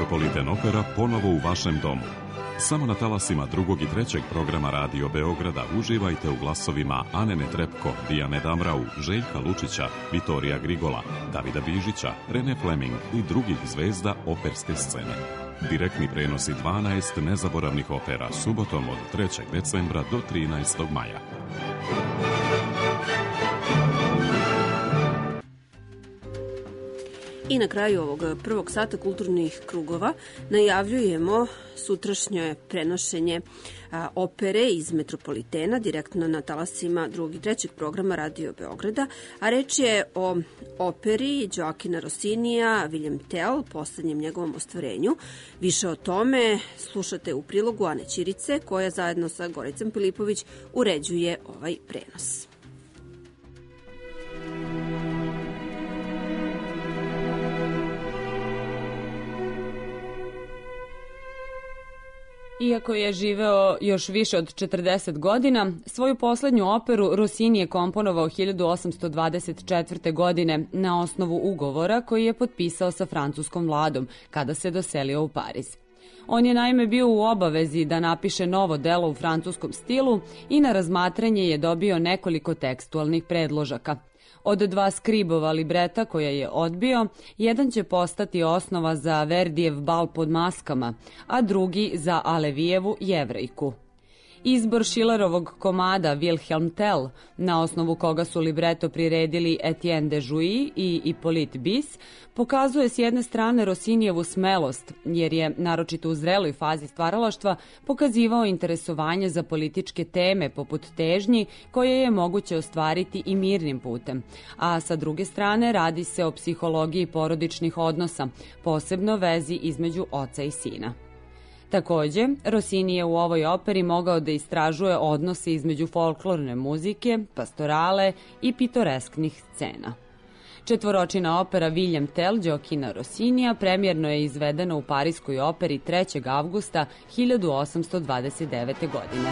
Metropolitan Opera ponovo u vašem domu. Samo na talasima drugog i trećeg programa Radio Beograda uživajte u glasovima Ane Netrepko, Dijane Damrau, Željka Lučića, Vitorija Grigola, Davida Bižića, Rene Fleming i drugih zvezda operske scene. Direktni prenosi dvanaest nezaboravnih opera subotom od trećeg decembra do trinaestog maja. I na kraju ovog prvog sata kulturnih krugova najavljujemo sutrašnje prenošenje a, opere iz Metropolitena direktno na talasima drugog i trećeg programa Radio Beograda, a reč je o operi Gioachina Rossinija William Tell, poslednjem njegovom ostvarenju. Više o tome slušate u prilogu Ane Ćirice, koja zajedno sa Goricom Pilipović uređuje ovaj prenos. Iako je živeo još više od četrdeset godina, svoju poslednju operu Rossini je komponovao hiljadu osamsto dvadeset četvrte. godine na osnovu ugovora koji je potpisao sa francuskom vladom kada se doselio u Pariz. On je naime bio u obavezi da napiše novo delo u francuskom stilu i na razmatranje je dobio nekoliko tekstualnih predložaka. Od dva skribova libreta koja je odbio, jedan će postati osnova za Verdijev bal pod maskama, a drugi za Alevijevu Jevrejku. Izbor Schillerovog komada Wilhelm Tell, na osnovu koga su libreto priredili Etienne de Jouy i Hippolyte Bis, pokazuje s jedne strane Rossinijevu smelost, jer je, naročito u zreloj fazi stvaralaštva, pokazivao interesovanje za političke teme poput težnji koje je moguće ostvariti i mirnim putem, a sa druge strane radi se o psihologiji porodičnih odnosa, posebno vezi između oca i sina. Takođe, Rossini je u ovoj operi mogao da istražuje odnose između folklorne muzike, pastorale i pitoresknih scena. Četvoročina opera William Tell Gioachina Rossinija premjerno je izvedena u Parijskoj operi trećeg avgusta hiljadu osamsto dvadeset devete. godine.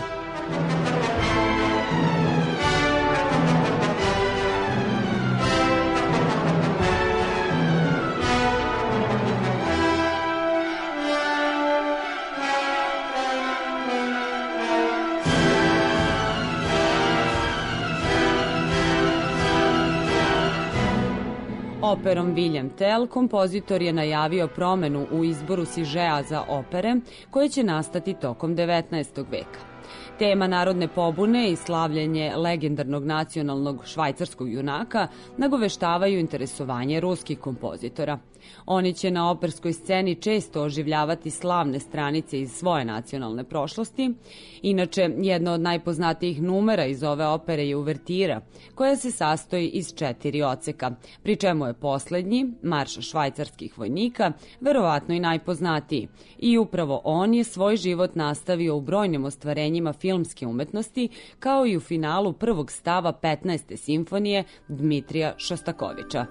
Operom William Tell kompozitor je najavio promenu u izboru sižea za opere koje će nastati tokom devetnaestog. veka. Tema narodne pobune i slavljenje legendarnog nacionalnog švajcarskog junaka nagoveštavaju interesovanje ruskih kompozitora. Oni će na operskoj sceni često oživljavati slavne stranice iz svoje nacionalne prošlosti. Inače, jedna od najpoznatijih numera iz ove opere je uvertira, koja se sastoji iz četiri oceka, pri čemu je poslednji, marš švajcarskih vojnika, verovatno i najpoznatiji. I upravo on je svoj život nastavio u brojnim ostvarenjima filmske umetnosti, kao i u finalu prvog stava petnaeste simfonije Dmitrija Šostakovića.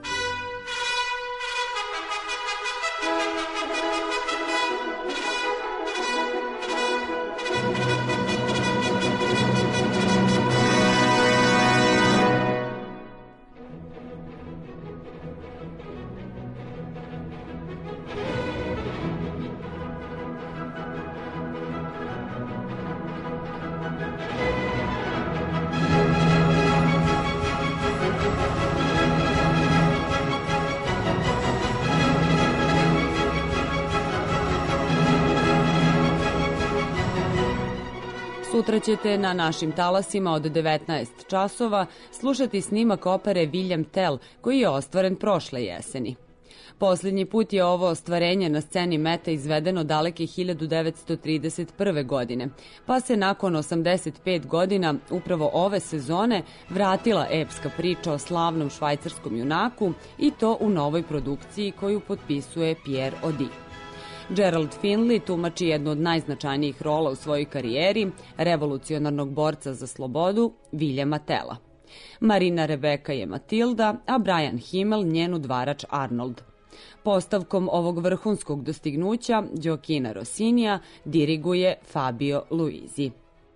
Sutra ćete na našim talasima od devetnaest časova slušati snimak opere William Tell koji je ostvaren prošle jeseni. Poslednji put je ovo ostvarenje na sceni Meta izvedeno daleke hiljadu devetsto trideset prve. godine, pa se nakon osamdeset pet godina upravo ove sezone vratila epska priča o slavnom švajcarskom junaku i to u novoj produkciji koju potpisuje Pierre Odi. Gerald Finley tumači jednu od najznačajnijih rola u svojoj karijeri, revolucionarnog borca za slobodu, Williama Tella. Marina Rebeka je Matilda, a Brian Himmel njen udvarač Arnold. Postavkom ovog vrhunskog dostignuća Gioachina Rossinija diriguje Fabio Luisi.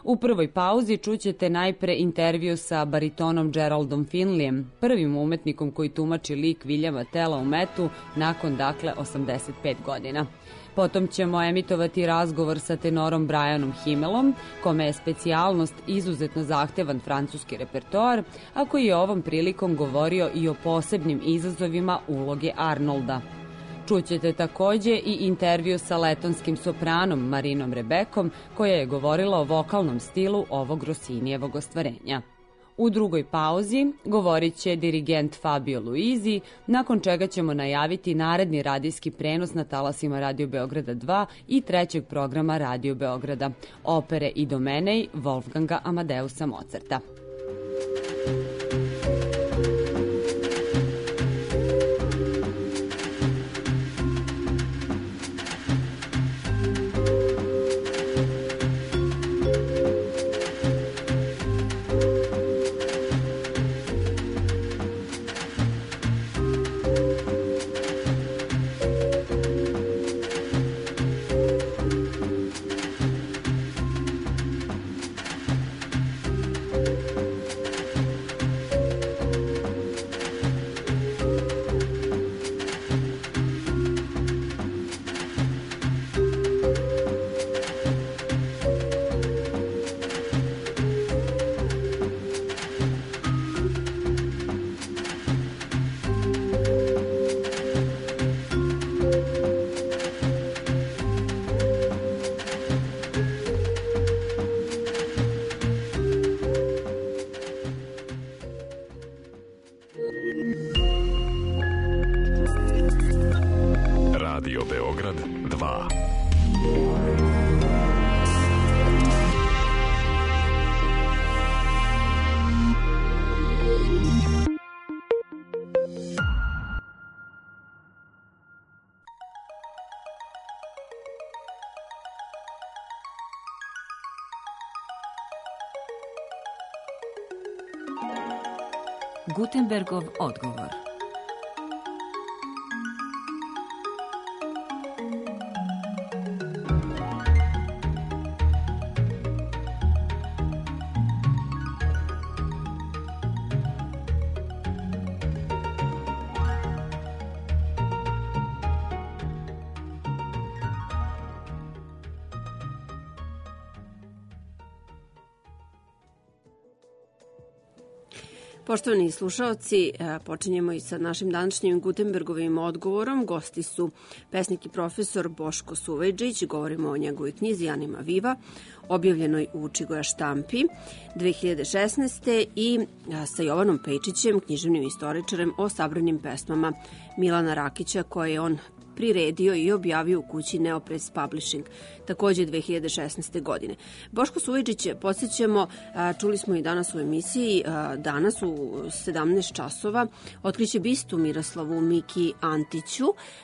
U prvoj pauzi čućete najpre intervju sa baritonom Geraldom Finleyem, prvim umetnikom koji tumači lik Viljama Tela u metu nakon dakle osamdeset pet godina. Potom ćemo emitovati razgovor sa tenorom Brianom Himmelom, kome je specijalnost izuzetno zahtevan francuski repertoar, a koji je ovom prilikom govorio i o posebnim izazovima uloge Arnolda. Čućete takođe i intervju sa letonskim sopranom Marinom Rebekom, koja je govorila o vokalnom stilu ovog Rossinijevog ostvarenja. U drugoj pauzi govorit će dirigent Fabio Luizi, nakon čega ćemo najaviti naredni radijski prenos na talasima Radio Beograda dva i trećeg programa Radio Beograda, opere Idomenej Wolfganga Amadeusa Mozarta. Gutenbergov odgovor. Poštovani slušaoci, počinjemo i sa našim današnjim Gutenbergovim odgovorom. Gosti su pesnik i profesor Boško Suvejdžić, govorimo o njegovoj knjizi Anima Viva, objavljenoj u Čigoja štampi dve hiljade šesnaeste. i sa Jovanom Pejčićem, književnim istoričarem, o sabranim pesmama Milana Rakića, koje je on priredio i objavio u kući Neopress Publishing, takođe dve hiljade šesnaeste. godine. Boško Suvejdžić, podsjećamo, čuli smo i danas u emisiji, danas u sedamnaest časova otkriće bistu Miroslavu Miki Antiću,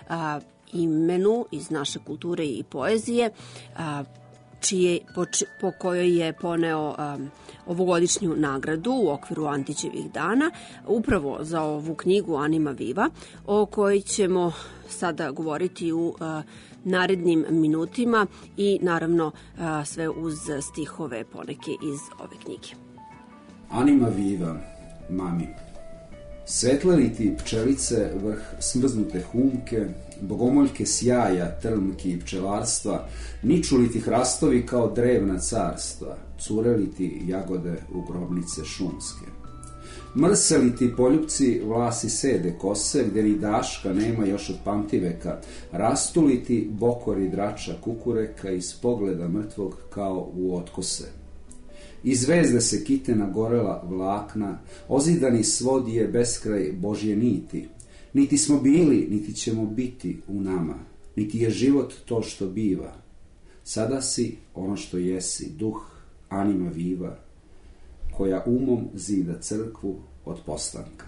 imenu iz naše kulture i poezije, čije, po, po kojoj je poneo um, ovogodišnju nagradu u okviru Antićevih dana, upravo za ovu knjigu Anima Viva, o kojoj ćemo sada govoriti u uh, narednim minutima i naravno uh, sve uz stihove poneke iz ove knjige. Anima Viva, mami. Svetle li ti pčelice vrh smrznute humke, bogomoljke sjaja, trnki i pčelarstva, niču li ti hrastovi kao drevna carstva, cure li ti jagode u grobnice šumske. Mrse li ti poljupci vlasi sede kose, gde ni daška nema još od pamtiveka, rastu li ti bokori drača kukureka iz pogleda mrtvog kao u otkose. I zvezde se kite na gorela vlakna, ozidani svod je beskraj Božje niti. Niti smo bili, niti ćemo biti u nama, niti je život to što biva. Sada si ono što jesi, duh, anima viva, koja umom zida crkvu od postanka.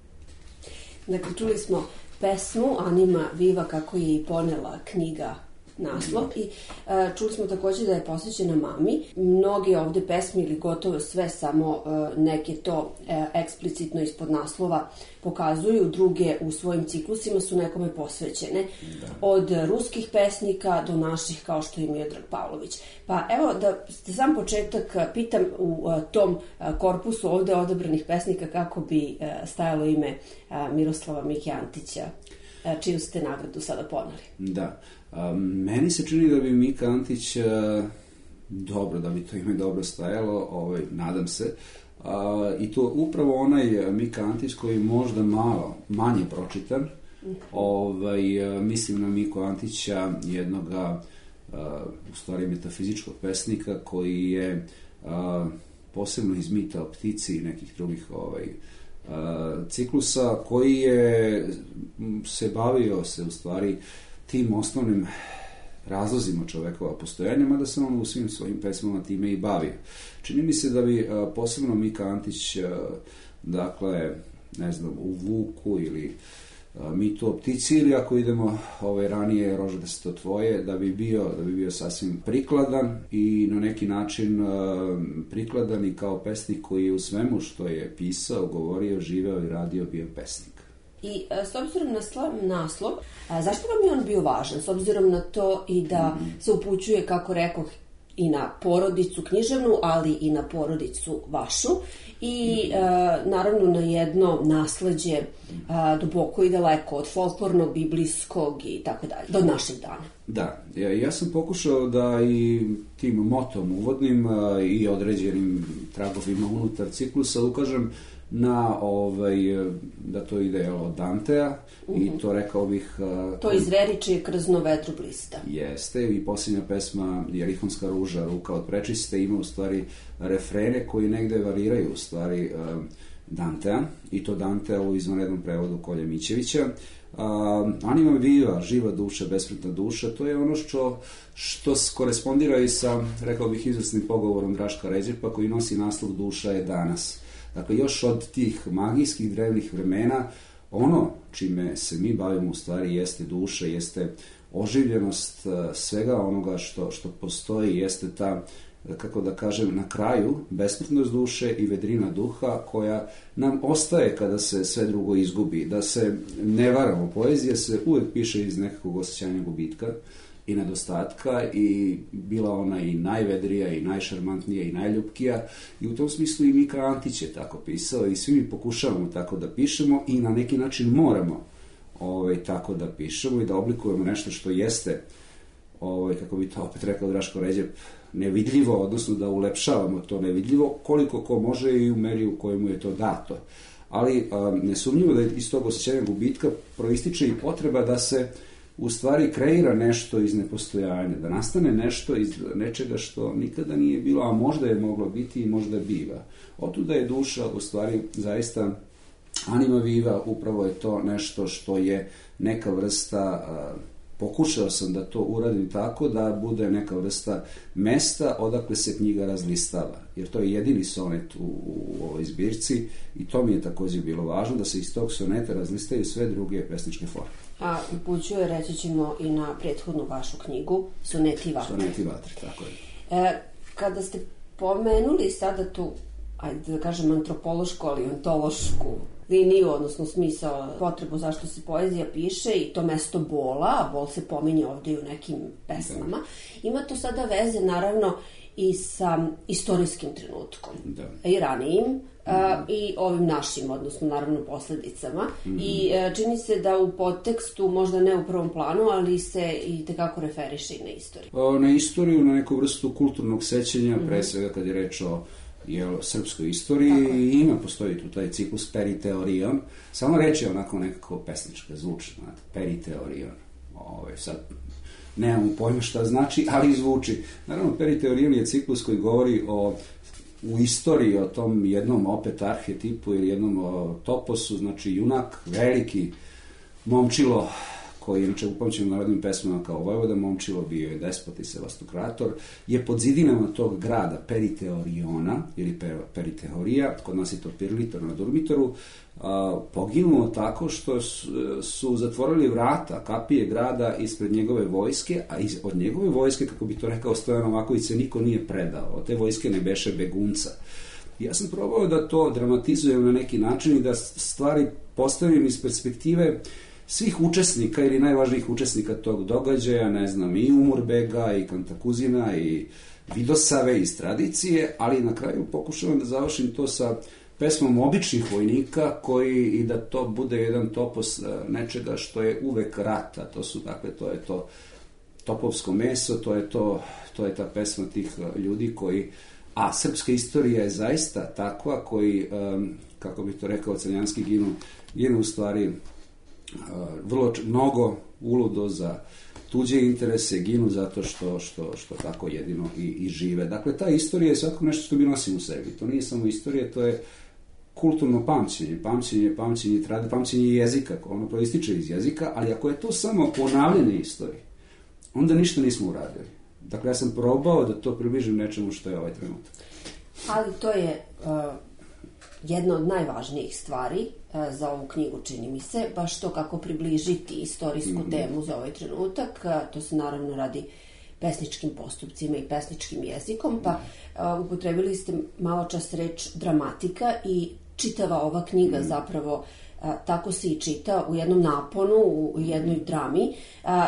Dakle, čuli smo pesmu Anima Viva, kako je i ponela knjiga naslov i uh, čuli smo takođe da je posvećena mami. Mnoge ovde pesme ili gotovo sve samo uh, neke to uh, eksplicitno ispod naslova pokazuju, druge u svojim ciklusima su nekome posvećene. Da. Od ruskih pesnika do naših kao što je Miodrag Pavlović. Pa evo da ste sam početak pitam u uh, tom uh, korpusu ovde odabranih pesnika kako bi uh, stajalo ime uh, Miroslava Mike Antića, uh, čiju ste nagradu sada poneli. Da. A, meni se čini da bi Mika Antić a, dobro, da bi to ime dobro stajalo, ovaj, nadam se. A, I to upravo onaj Mika Antić koji možda malo manje pročitan. Mm-hmm. Ovaj, a, mislim na Miku Antića, jednog a, u stvari metafizičkog pesnika koji je a, posebno iz mita o ptici i nekih drugih ovaj, a, ciklusa, koji je se bavio se u stvari tim osnovnim razlozima čovekova postojanja, mada se on u svim svojim pesmama time i bavio. Čini mi se da bi a, posebno Mika Antić, a, dakle, ne znam, u Vuku ili a, Mitu o ptici, ili ako idemo ove ranije Rože da se to tvoje, da bi bio, da bi bio sasvim prikladan i na neki način a, prikladan i kao pesnik koji je u svemu što je pisao, govorio, živeo i radio bio pesnik. I s obzirom na slav naslov, a, zašto vam je on bio važan? S obzirom na to i da mm-hmm. se upućuje, kako rekoh, i na porodicu književnu, ali i na porodicu vašu i mm-hmm. a, naravno na jedno nasleđe a, duboko i daleko od folklornog, biblijskog i tako dalje, do naših dana. Da, ja, ja sam pokušao da i tim motom uvodnim a, i određenim tragovima unutar ciklusa ukažem na ovaj, da to ide od Dantea uh-huh. i to rekao bih... Uh, to iz Veriče krzno vetru blista. Jeste, i posljednja pesma Jerihonska ruža, ruka od prečiste, ima u stvari refrene koji negde variraju u stvari uh, Dantea, i to Dantea u izvanrednom prevodu Kolje Mićevića. Uh, Anima viva, živa duša, besmrtna duša, to je ono što, što korespondira i sa, rekao bih, izvrsnim pogovorom Draška Ređepa koji nosi naslov Duša je danas. Dakle, još od tih magijskih drevnih vremena, ono čime se mi bavimo u stvari jeste duša, jeste oživljenost svega onoga što, što postoji, jeste ta, kako da kažem, na kraju besmrtnost duše i vedrina duha koja nam ostaje kada se sve drugo izgubi. Da se ne varamo, poezija se uvek piše iz nekakvog osjećanja gubitka i nedostatka, i bila ona i najvedrija i najšarmantnija i najljubkija, i u tom smislu i Mika Antić je tako pisao i svi mi pokušavamo tako da pišemo i na neki način moramo ovaj, tako da pišemo i da oblikujemo nešto što jeste, ovaj, kako bi to opet rekao Draško Ređep, nevidljivo, odnosno da ulepšavamo to nevidljivo koliko ko može i u meri u kojemu je to dato. Ali a, nesumnjivo da iz tog osjećanja gubitka proističe i potreba da se u stvari kreira nešto iz nepostojanja, da nastane nešto iz nečega što nikada nije bilo, a možda je moglo biti i možda biva. Otuda je duša u stvari zaista anima viva, upravo je to nešto što je neka vrsta, pokušao sam da to uradim tako da bude neka vrsta mesta odakle se knjiga razlistava, jer to je jedini sonet u, u ovoj zbirci i to mi je također bilo važno, da se iz tog soneta razlistaju sve druge pesničke forme. A upućuje, reći ćemo, i na prethodnu vašu knjigu, Soneti vatre. Soneti vatre, tako je. E, kada ste pomenuli sada tu, ajde da kažem, antropološku, ali ontološku liniju, odnosno smisao, potrebu zašto se poezija piše i to mesto bola, a bol se pominje ovde i u nekim pesmama, da. Ima to sada veze, naravno, i sa istorijskim trenutkom. Da. I ranijim, a, i ovim našim, odnosno naravno posledicama. Mm-hmm. I a, čini se da u podtekstu, možda ne u prvom planu, ali se i tekako referiše i na istoriju. O, na istoriju, na neku vrstu kulturnog sećanja, mm-hmm. pre svega kad je reč o jel, srpskoj istoriji, i ima, postoji tu taj ciklus Periteorion. Samo reč je onako nekako pesnička, zvuči, znate, Periteorion. Ove, sad, nemamo pojma šta znači, ali zvuči. Naravno, Periteorion je ciklus koji govori o u istoriji o tom jednom opet arhetipu ili jednom o toposu, znači junak, veliki momčilo koji je inače upamćen u narodnim pesmama kao Vojvoda Momčilo, bio je despot i sevastokrator, je pod zidinama tog grada Periteoriona, ili Periteorija, kod nas je to Pirlitor na Durmitoru, a, poginuo tako što su, su zatvorili vrata kapije grada ispred njegove vojske, a iz, od njegove vojske, kako bi to rekao Stojan Novaković, se niko nije predao. Od te vojske ne beše begunca. Ja sam probao da to dramatizujem na neki način i da stvari postavim iz perspektive svih učesnika ili najvažnijih učesnika tog događaja, ne znam, i Umurbega, i Kantakuzina, i Vidosave iz tradicije, ali na kraju pokušavam da završim to sa pesmom običnih vojnika, koji i da to bude jedan topos nečega što je uvek rata. To su, dakle, to je to topovsko meso, to je to, to je ta pesma tih ljudi koji, a srpska istorija je zaista takva, koji, um, kako bi to rekao Crnjanski, ginu, ginu u stvari uh, vrlo mnogo uludo za tuđe interese, ginu zato što, što, što tako jedino i, i žive. Dakle, ta istorija je svakako nešto što mi nosimo u sebi. To nije samo istorija, to je kulturno pamćenje, pamćenje, pamćenje, trade, pamćenje jezika, ono proističe iz jezika, ali ako je to samo ponavljanje istorije, onda ništa nismo uradili. Dakle, ja sam probao da to približim nečemu što je ovaj trenutak. Ali to je uh, jedna od najvažnijih stvari uh, za ovu knjigu, čini mi se, baš to kako približiti istorijsku mm-hmm. temu za ovaj trenutak. Uh, to se naravno radi pesničkim postupcima i pesničkim jezikom, pa uh, upotrebili ste malo čas reč dramatika i čitava ova knjiga mm. zapravo a, tako se i čita u jednom naponu, u, u jednoj drami. A,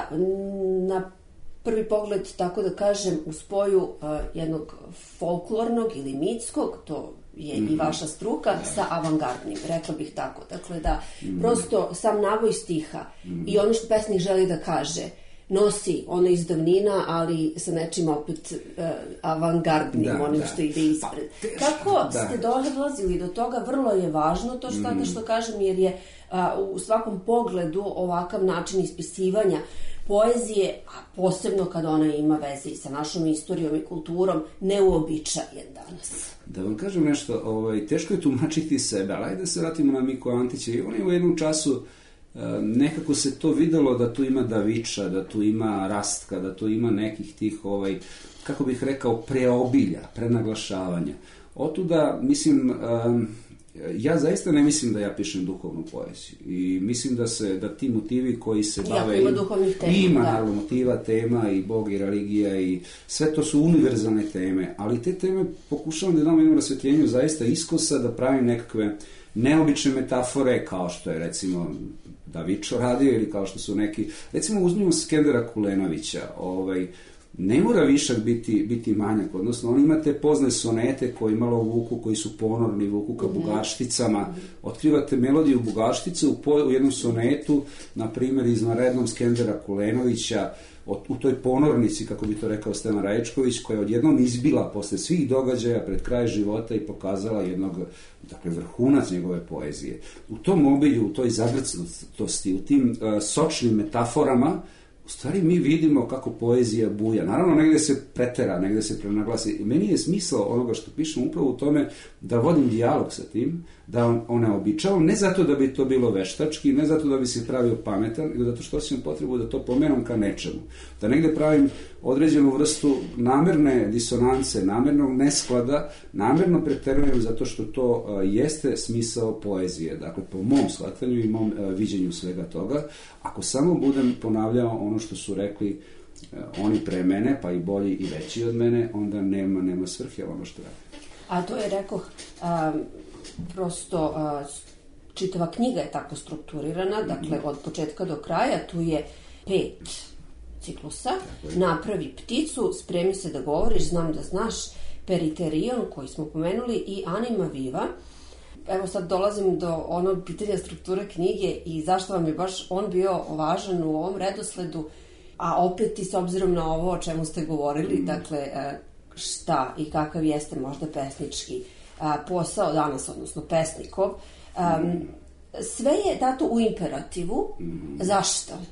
na prvi pogled, tako da kažem, u spoju a, jednog folklornog ili mitskog, to je mm. i vaša struka, sa avangardnim, rekla bih tako. Dakle, da mm. prosto sam navoj stiha mm. i ono što pesnik želi da kaže nosi ono iz davnina, ali sa nečim opet uh, avangardnim, da, onim da. Što ide ispred. Pa, Kako da. ste dolazili do toga, vrlo je važno to što, mm. što kažem, jer je uh, u svakom pogledu ovakav način ispisivanja poezije, a posebno kad ona ima veze sa našom istorijom i kulturom, neuobičajen danas. Da vam kažem nešto, ovaj, teško je tumačiti sebe, ali ajde da se vratimo na Miku Antića. I on je u jednom času nekako se to videlo da tu ima Daviča, da tu ima Rastka, da tu ima nekih tih, ovaj, kako bih rekao, preobilja, prenaglašavanja. Otuda, mislim, um, ja zaista ne mislim da ja pišem duhovnu poeziju i mislim da se, da ti motivi koji se bave... Ja, ima duhovnih tema. Ima, da. naravno, motiva, tema i Bog i religija i sve to su univerzalne teme, ali te teme pokušavam da dam jednom rasvetljenju zaista iskosa, da pravim nekakve neobične metafore, kao što je, recimo, Davičo radio, ili kao što su neki, recimo uzmimo Skendera Kulenovića, ovaj, ne mora višak biti, biti manjak, odnosno on ima te pozne sonete koji malo vuku, koji su ponorni, vuku ka bugašticama, otkrivate melodiju bugaštice u, po, u jednom sonetu, na primjer izvanrednom Skendera Kulenovića, u toj ponornici, kako bi to rekao Stevan Raječković, koja je odjednom izbila posle svih događaja pred kraj života i pokazala jednog, dakle, vrhunac njegove poezije. U tom obilju, u toj zagrcnutosti, u tim uh, sočnim metaforama, u stvari mi vidimo kako poezija buja. Naravno, negde se pretera, negde se prenaglasi. I meni je smisao onoga što pišem upravo u tome da vodim dijalog sa tim, da on, one običavam, ne zato da bi to bilo veštački, ne zato da bi se pravio pametan, nego zato što osjećam potrebu da to pomenem ka nečemu. Da negde pravim određenu vrstu namerne disonance, namernog nesklada, namerno preterujem zato što to uh, jeste smisao poezije. Dakle, po mom shvatanju i mom uh, viđenju svega toga, ako samo budem ponavljao ono što su rekli uh, oni pre mene, pa i bolji i veći od mene, onda nema, nema svrhe ono što radim. A to je, rekoh, um, prosto uh, čitava knjiga je tako strukturirana, dakle od početka do kraja, tu je pet ciklusa, napravi pticu, spremi se da govoriš, znam da znaš, Periterion koji smo pomenuli i Anima Viva. Evo sad dolazim do onog pitanja strukture knjige i zašto vam je baš on bio važan u ovom redosledu, a opet i s obzirom na ovo o čemu ste govorili, mm. dakle šta i kakav jeste možda pesnički posao danas, odnosno pesnikov. Um, sve je dato u imperativu. Mm. Zašto?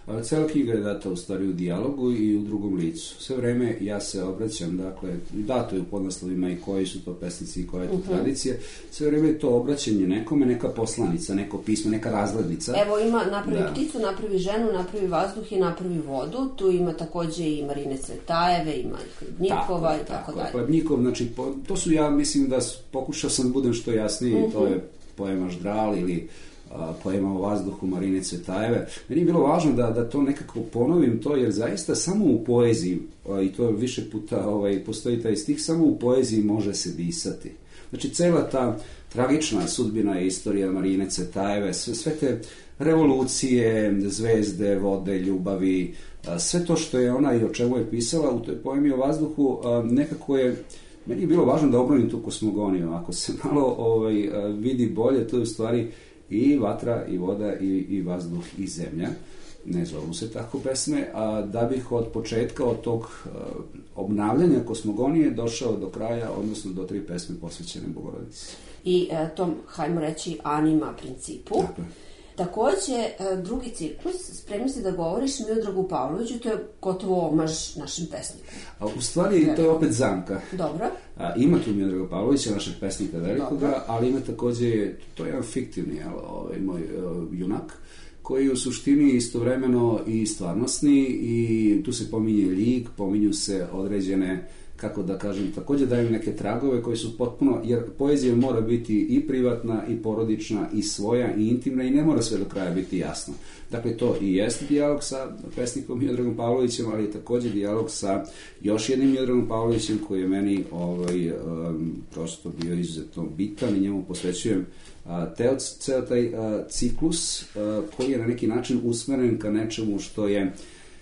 A cela knjiga je data u stvari u dijalogu i u drugom licu. Sve vreme ja se obraćam, dakle, dato je u podnaslovima i koji su to pesnici i koja je to uh-huh. tradicija. Sve vreme je to obraćanje nekome, neka poslanica, neko pismo, neka razglednica. Evo ima napravi da. pticu, napravi ženu, napravi vazduh i napravi vodu. Tu ima takođe i Marine Cvetajeve, ima i Hlebnjikova i tako dalje. Hlebnjikov, znači, po, to su ja mislim da pokušao sam da budem što jasniji, uh-huh. to je poema Ždral ili a, poema o vazduhu Marine Cvetajeve. Meni je bilo važno da, da to nekako ponovim to, jer zaista samo u poeziji, a, i to više puta ovaj, postoji taj stih, samo u poeziji može se disati. Znači, cela ta tragična sudbina i istorija Marine Cvetajeve, sve, sve te revolucije, zvezde, vode, ljubavi, a, sve to što je ona i o čemu je pisala u toj poemi o vazduhu, a, nekako je, meni je bilo važno da obronim tu kosmogoniju. Ako se malo ovaj, vidi bolje, to je u stvari i vatra, i voda, i, i vazduh, i zemlja. Ne zovu se tako pesme, a da bih od početka, od tog uh, obnavljanja kosmogonije došao do kraja, odnosno do tri pesme posvećene Bogorodici. I e, tom, hajmo reći, anima principu. Tako je. Takođe, drugi ciklus, spremni se da govoriš Miodragu Pavloviću, to je gotovo omaž našim pesnikom. A u stvari, to je opet zamka. Dobro. A, ima tu Miodraga Pavlovića, našeg pesnika velikoga, ali ima takođe, to je jedan fiktivni, jel, ovaj, moj uh, junak, koji je u suštini istovremeno i stvarnostni i tu se pominje lik, pominju se određene, kako da kažem, takođe daju neke tragove koji su potpuno, jer poezija mora biti i privatna, i porodična, i svoja, i intimna, i ne mora sve do kraja biti jasno. Dakle, to i jeste dijalog sa pesnikom Miodragom Pavlovićem, ali je takođe dijalog sa još jednim Miodragom Pavlovićem, koji je meni ovaj, um, prosto bio izuzetno bitan i njemu posvećujem a, teo, ceo taj a, ciklus a, koji je na neki način usmeren ka nečemu što je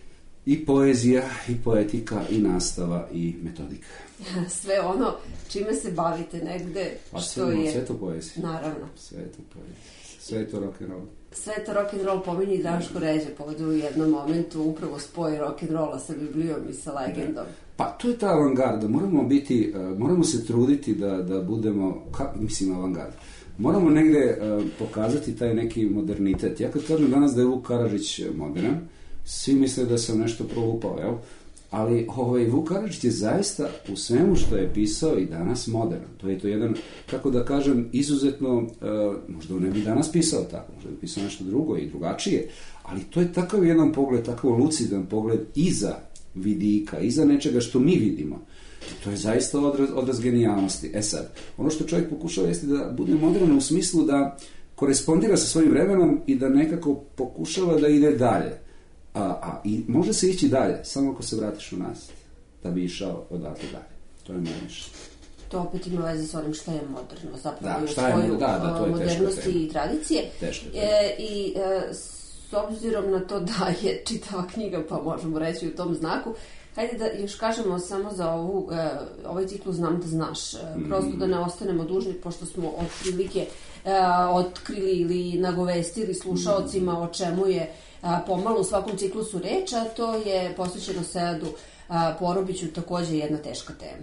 i poezija, i poetika, i nastava, i metodika. Sve ono čime se bavite negde, pa što sve, je... Sve to poezija. Naravno. Sve to poezija. Sve to rock'n'roll. Sve to rock'n'roll pominje i Daško Ređe, povede u jednom momentu upravo spoj rock'n'rolla sa Biblijom i sa legendom. Pa to je ta avangarda. Moramo biti, uh, moramo se truditi da, da budemo, ka, mislim avangarda. Moramo negde uh, pokazati taj neki modernitet. Ja kad kažem danas da je Vuk Karadžić modern, svi misle da sam nešto provupao, jel? Ali ovaj, Vuk Karadžić je zaista u svemu što je pisao i danas modern. To je to jedan, kako da kažem, izuzetno, uh, možda on ne bi danas pisao tako, možda bi pisao nešto drugo i drugačije, ali to je takav jedan pogled, takav lucidan pogled iza vidika, iza nečega što mi vidimo. To je zaista odraz, odraz genijalnosti. E sad, ono što čovjek pokušava jeste da bude modern u smislu da korespondira sa svojim vremenom i da nekako pokušava da ide dalje. A, a, I može se ići dalje, samo ako se vratiš u nas, da bi išao odatle dalje. To je moje mišljenje. To opet ima veze sa onim šta je moderno, zapravo da, u svoju da, da, modernosti i tradicije. E, I e, s obzirom na to da je čitava knjiga, pa možemo reći u tom znaku, hajde da još kažemo samo za ovu, e, ovaj ciklus Znam da znaš, e, prosto da ne ostanemo dužni, pošto smo od prilike e, otkrili ili nagovestili slušaocima o čemu je a, pomalo u svakom ciklusu reč, a to je posvećeno Seadu a, Porobiću, takođe jedna teška tema.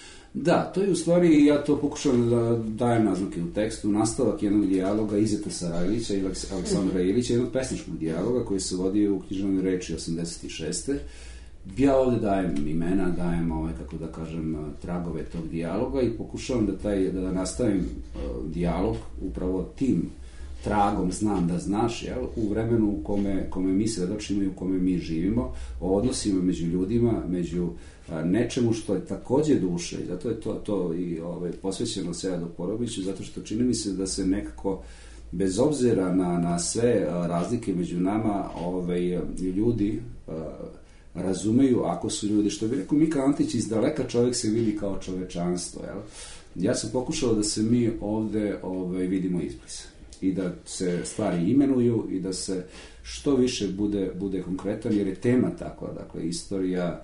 Da, to je u stvari, ja to pokušavam da dajem naznake u tekstu, nastavak jednog dijaloga Izeta Sarajlića i Aleksandra Ilića, jednog pesničkog dijaloga koji se vodi u književnoj reči osamdeset šeste. Ja ovde dajem imena, dajem ove, kako da kažem, tragove tog dijaloga i pokušavam da, taj, da nastavim uh, dijalog upravo tim tragom Znam da znaš, jel, u vremenu u kome, kome mi svedočimo i u kome mi živimo, o odnosima među ljudima, među a, nečemu što je takođe duša i zato je to, to i ove, posvećeno Seadu Porobiću, zato što čini mi se da se nekako, bez obzira na, na sve a, razlike među nama, ove, ljudi a, razumeju ako su ljudi, što bi rekao Mika Antić, iz daleka čovjek se vidi kao čovečanstvo, jel? Ja sam pokušao da se mi ovde ove, vidimo izbliza i da se stvari imenuju i da se što više bude, bude konkretan, jer je tema takva, dakle, istorija,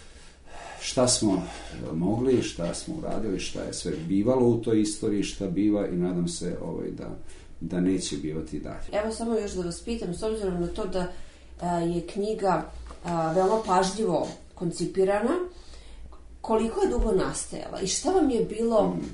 šta smo mogli, šta smo uradili, šta je sve bivalo u toj istoriji, šta biva i nadam se ovaj, da, da neće bivati dalje. Evo samo još da vas pitam, s obzirom na to da a, je knjiga a, veoma pažljivo koncipirana, koliko je dugo nastajala i šta vam je bilo, mm.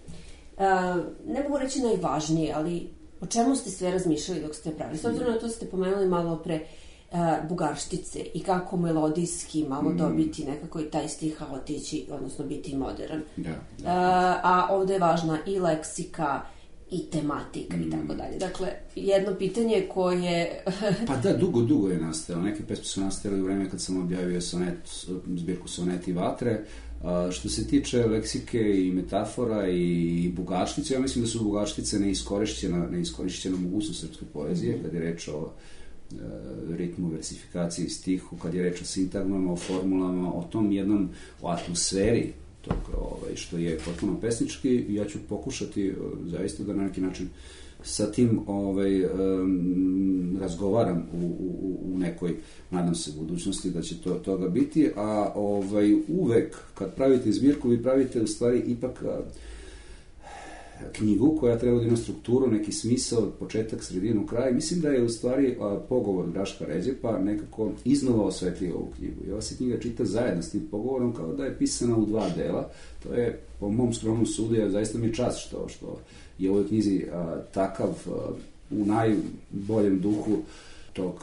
a, ne mogu reći najvažnije, ali o čemu ste sve razmišljali dok ste pravili? S obzirom na to ste pomenuli malo pre bugarštice i kako melodijski malo dobiti nekako i taj stih otići, odnosno biti modern. Da, da. A, a ovde je važna i leksika i tematika mm. i tako dalje. Dakle, jedno pitanje koje... Pa da, dugo, dugo je nastalo. Neke pesme su nastale u vreme kad sam objavio sonet, zbirku Soneti vatre. A, što se tiče leksike i metafora i bugarštice, ja mislim da su bugarštice neiskorišćena, neiskorišćena mogućnost srpske poezije, kad je reč o ritmu, versifikaciji, stihu, kad je reč o sintagmama, o formulama, o tom jednom, o atmosferi tog, ovaj, što je potpuno pesnički. Ja ću pokušati zaista da na neki način sa tim ovaj, um, razgovaram u, u, u nekoj, nadam se, budućnosti da će to, toga biti, a ovaj, uvek kad pravite zbirku, vi pravite u stvari ipak a, knjigu koja treba da ima strukturu, neki smisao, početak, sredinu, kraj. Mislim da je u stvari a, pogovor Draška Ređepa nekako iznova osvetlio ovu knjigu. I ova se knjiga čita zajedno s tim pogovorom kao da je pisana u dva dela. To je, po mom skromnom sudu, je zaista mi je čast što, što je u ovoj knjizi a, takav a, u najboljem duhu tog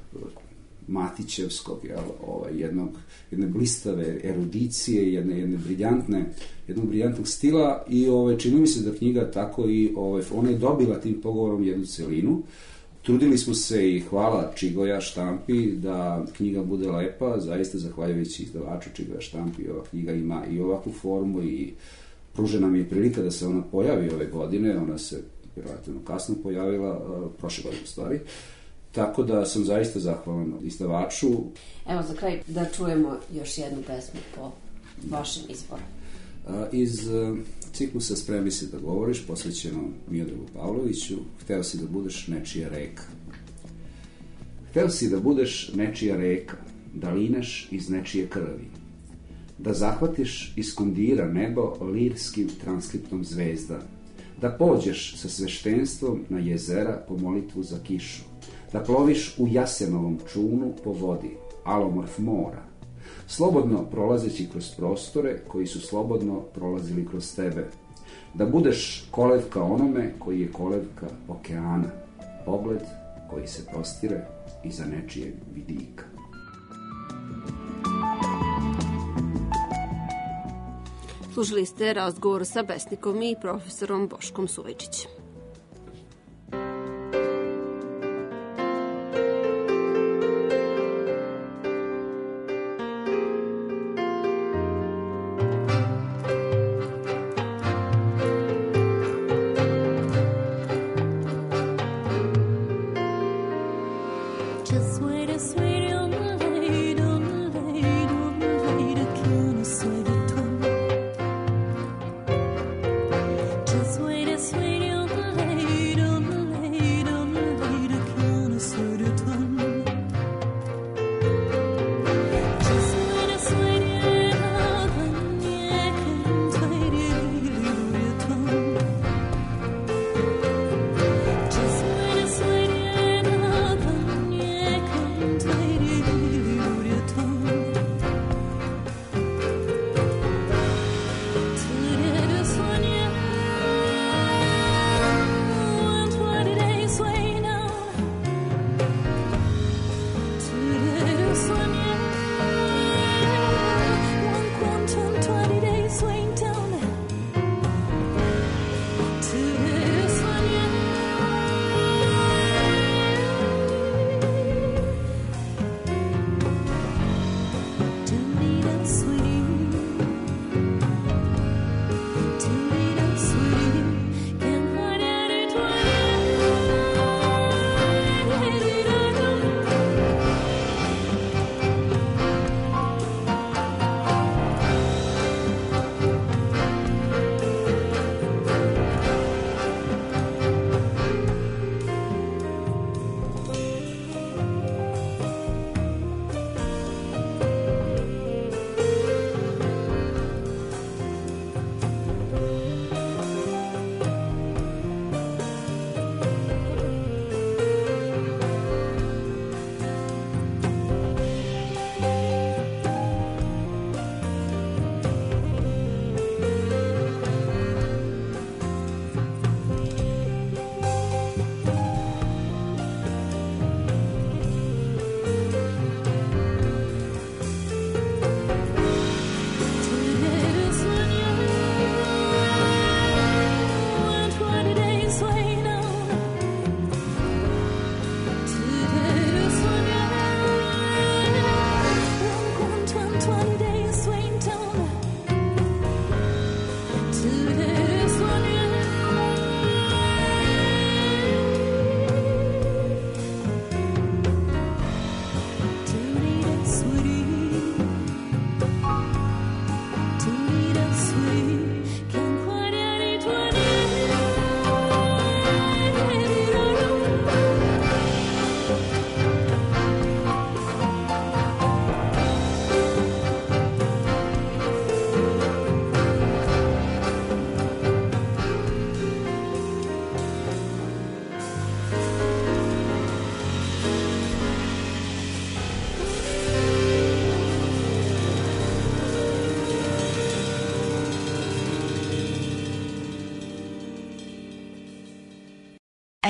Matićevskog, jel, ovaj, jednog, jedne blistave erudicije, jedne, jedne briljantne, jednog briljantnog stila i ovaj, čini mi se da knjiga tako i ovaj, ona je dobila tim pogovorom jednu celinu. Trudili smo se i hvala Čigoja štampi da knjiga bude lepa, zaista zahvaljujući izdavaču Čigoja štampi, ova knjiga ima i ovakvu formu i pružena mi je prilika da se ona pojavi ove godine, ona se relativno kasno pojavila, prošle godine u stvari. Tako da sam zaista zahvalan izdavaču. Evo za kraj da čujemo još jednu pesmu po vašem izboru. Iz ciklusa Spremi se da govoriš, posvećeno Miodragu Pavloviću, hteo si da budeš nečija reka. Hteo si da budeš nečija reka, da lineš iz nečije krvi, da zahvatiš iz kondira nebo lirskim transkriptom zvezda, da pođeš sa sveštenstvom na jezera po molitvu za kišu, da ploviš u Jasenovom čunu po vodi, alomorf mora, slobodno prolazeći kroz prostore koji su slobodno prolazili kroz tebe, da budeš kolevka onome koji je kolevka okeana, pogled koji se prostire iza nečijeg vidika. Slušali ste razgovor sa pesnikom i profesorom Boškom Suvejčićem. Just wait, sweetie,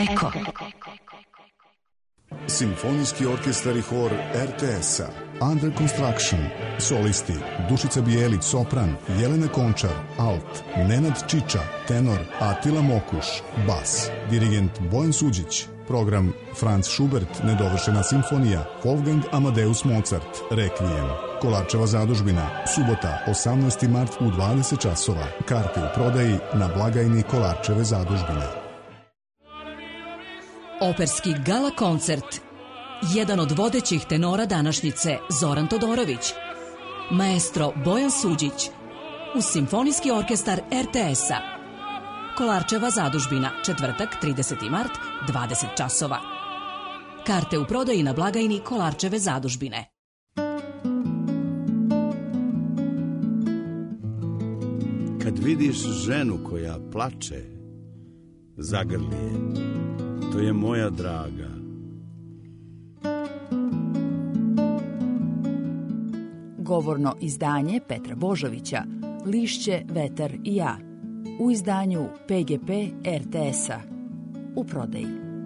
Eko. Simfonijski orkestar i hor er te es-a, Under Construction, solisti Dušica Bijelić, sopran, Jelena Končar, alt, Nenad Čiča, tenor, Atila Mokuš, bas, dirigent Bojan Suđić, program Franz Schubert, nedovršena simfonija, Wolfgang Amadeus Mozart, Requiem, Kolarčeva zadužbina, subota, osamnaesti mart u dvadeset časova, karte u prodaji na blagajni Kolarčeve zadužbine. Operski gala koncert. Jedan od vodećih tenora današnjice, Zoran Todorović. Maestro Bojan Suđić. Uz Simfonijski orkestar er te es-a. Kolarčeva zadužbina, četvrtak, trideseti mart, dvadeset časova. Karte u prodaji na blagajni Kolarčeve zadužbine. Kad vidiš ženu koja plače, zagrli je. To je moja draga. Govorno izdanje Petra Božovića, Lišće, vetar i ja. U izdanju pe ge pe er te es-a. U prodaji.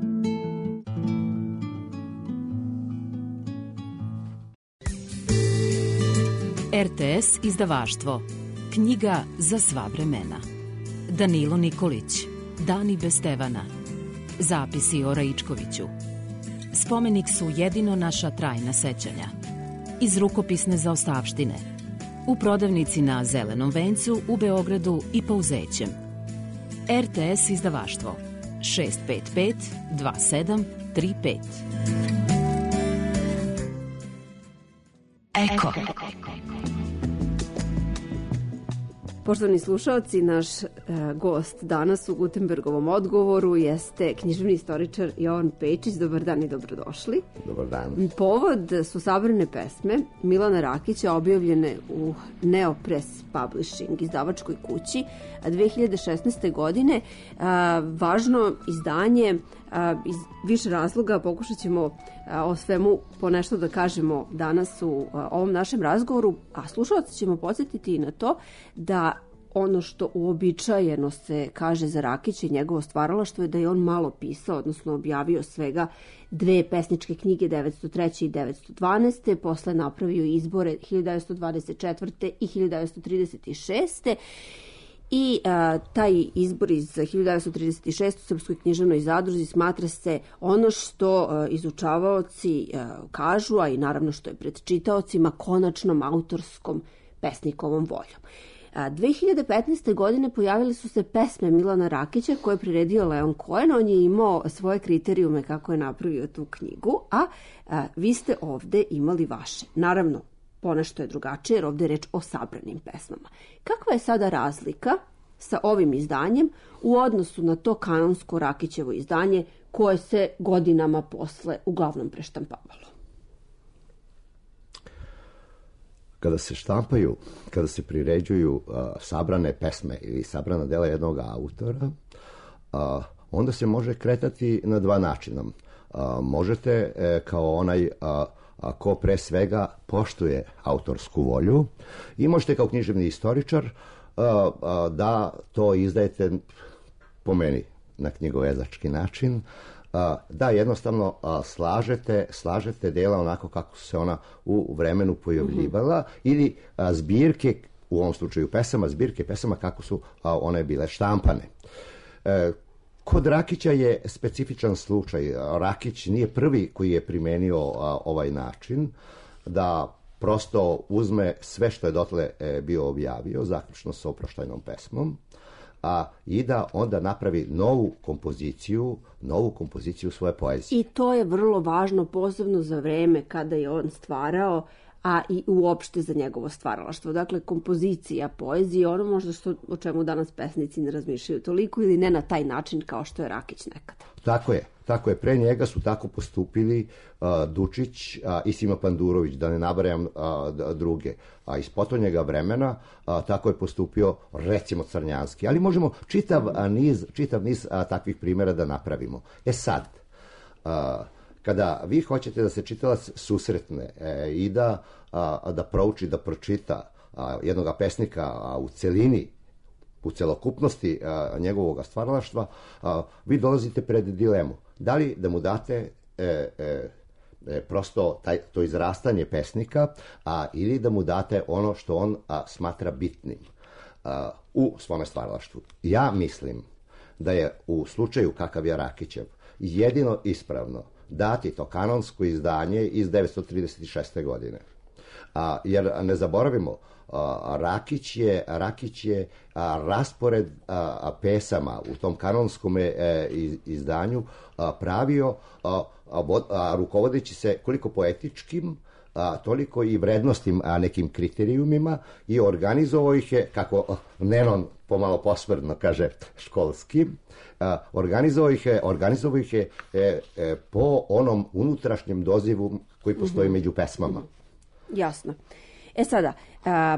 er te es izdavaštvo. Knjiga za sva vremena. Danilo Nikolić. Dani bez Stevana. Zapisi o Raičkoviću. Spomenik su jedino naša trajna sećanja. Iz rukopisne zaostavštine. U prodavnici na Zelenom vencu u Beogradu i Pauzećem. er te es izdavaštvo. šest pet pet dva sedam tri pet. Eko. Poštovani slušalci, naš e, gost danas u Gutenbergovom odgovoru jeste književni istoričar Jovan Pejčić. Dobar dan i dobrodošli. Dobar dan. Povod su sabrane pesme Milana Rakića objavljene u Neopress Publishing, izdavačkoj kući, dve hiljade šesnaeste godine. A, važno izdanje a, iz više razloga. Pokušat ćemo a, o svemu po nešto da kažemo danas u a, ovom našem razgovoru, a slušalci ćemo podsjetiti i na to da ono što uobičajeno se kaže za Rakića i njegovo stvaralaštvo je da je on malo pisao, odnosno objavio svega dve pesničke knjige devetsto treće i devetsto dvanaeste. Posle napravio izbore hiljadu devetsto dvadeset četvrte i hiljadu devetsto trideset šeste. I a, taj izbor iz hiljadu devetsto trideset šeste u Srpskoj književnoj zadruzi smatra se ono što a, izučavaoci a, kažu, a i naravno što je pred čitaocima, konačnom autorskom pesnikovom voljom. dve hiljade petnaeste. godine pojavile su se pesme Milana Rakića koje je priredio Leon Cohen. On je imao svoje kriterijume kako je napravio tu knjigu, a, a vi ste ovde imali vaše. Naravno, ponešto je drugačije jer ovde je reč o sabranim pesmama. Kakva je sada razlika sa ovim izdanjem u odnosu na to kanonsko Rakićevo izdanje koje se godinama posle uglavnom preštampavalo? Kada se štampaju, kada se priređuju uh, sabrane pesme ili sabrana dela jednog autora, uh, onda se može kretati na dva načina. Uh, možete e, kao onaj uh, ko pre svega poštuje autorsku volju i možete kao književni istoričar uh, uh, da to izdajete po meni na knjigovezački način, uh, da jednostavno uh, slažete, slažete dela onako kako se ona u vremenu pojavljivala, mm-hmm. ili uh, zbirke, u ovom slučaju pesama, zbirke pesama kako su uh, one bile štampane. Uh, Kod Rakića je specifičan slučaj. Rakić nije prvi koji je primenio a, ovaj način da prosto uzme sve što je dotle e, bio objavio, zaključno sa oproštajnom pesmom, a, i da onda napravi novu kompoziciju, novu kompoziciju svoje poezije. I to je vrlo važno, posebno za vreme kada je on stvarao, a i uopšte za njegovo stvaralaštvo. Dakle, kompozicija poezije, ono možda što, o čemu danas pesnici ne razmišljaju toliko ili ne na taj način kao što je Rakić nekada. Tako je, tako je. Pre njega su tako postupili uh, Dučić uh, i Sima Pandurović, da ne nabrajam uh, druge. A iz potonjega vremena uh, tako je postupio recimo Crnjanski. Ali možemo čitav uh, niz, čitav niz uh, takvih primjera da napravimo. E sad, uh, kada vi hoćete da se čitalac susretne e, i da, a, da prouči, da pročita a, jednog pesnika a, u celini u celokupnosti a, njegovog stvaralaštva, a, vi dolazite pred dilemu. Da li da mu date e, e, e, prosto taj, to izrastanje pesnika, a, ili da mu date ono što on a, smatra bitnim a, u svome stvaralaštvu. Ja mislim da je u slučaju kakav je Rakićev jedino ispravno dati to kanonsko izdanje iz devetsto trideset šeste. godine. A, jer ne zaboravimo, a, Rakić je, Rakić je a, raspored a, a, pesama u tom kanonskom e, iz, izdanju a, pravio a, a, a, rukovodeći se koliko poetičkim, a, toliko i vrednostim a, nekim kriterijumima i organizovao ih je, kako Nenon pomalo posvrdno kaže, školskim, a, organizovao ih je, organizovao ih je e, e, po onom unutrašnjem dozivu koji postoji mm-hmm. među pesmama. Jasno. E sada, a,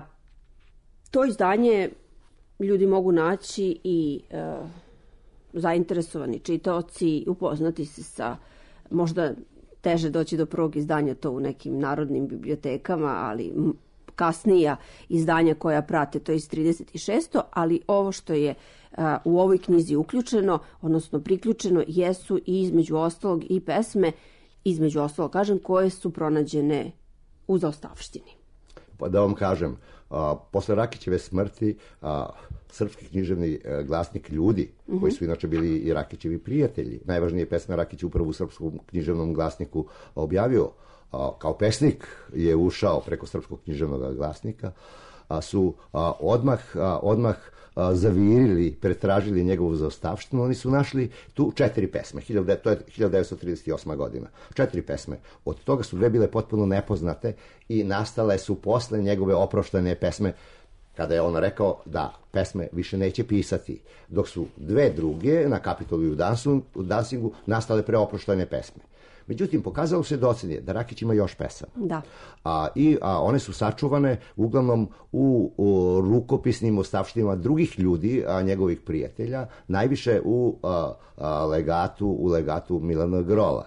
to izdanje ljudi mogu naći i a, zainteresovani čitaoci, upoznati se sa, možda teže doći do prvog izdanja to u nekim narodnim bibliotekama, ali kasnija izdanja koja prate to iz trideset šeste. ali ovo što je a, u ovoj knjizi uključeno, odnosno priključeno, jesu i između ostalog i pesme, između ostalog kažem, koje su pronađene u zaostavštini. Pa da vam kažem, a, posle Rakićeve smrti a, srpski književni a, glasnik Ljudi, mm-hmm. koji su inače bili i Rakićevi prijatelji, najvažnije pesme Rakić upravo u srpskom književnom glasniku objavio, a, kao pesnik je ušao preko srpskog književnog glasnika, a, su a, odmah, a, odmah a, zavirili, pretražili njegovu zaostavštinu. Oni su našli tu četiri pesme, to je hiljadu devetsto trideset osma. godina. Četiri pesme. Od toga su dve bile potpuno nepoznate i nastale su posle njegove oproštene pesme, kada je on rekao da pesme više neće pisati, dok su dve druge na Kapitolu i u Dansingu nastale preoproštene pesme. Međutim, pokazalo se docenije da Rakić ima još pesama. Da. A, I a, one su sačuvane uglavnom u, u rukopisnim ostavštinama drugih ljudi, a, njegovih prijatelja, najviše u a, a, legatu, u legatu Milana Grola.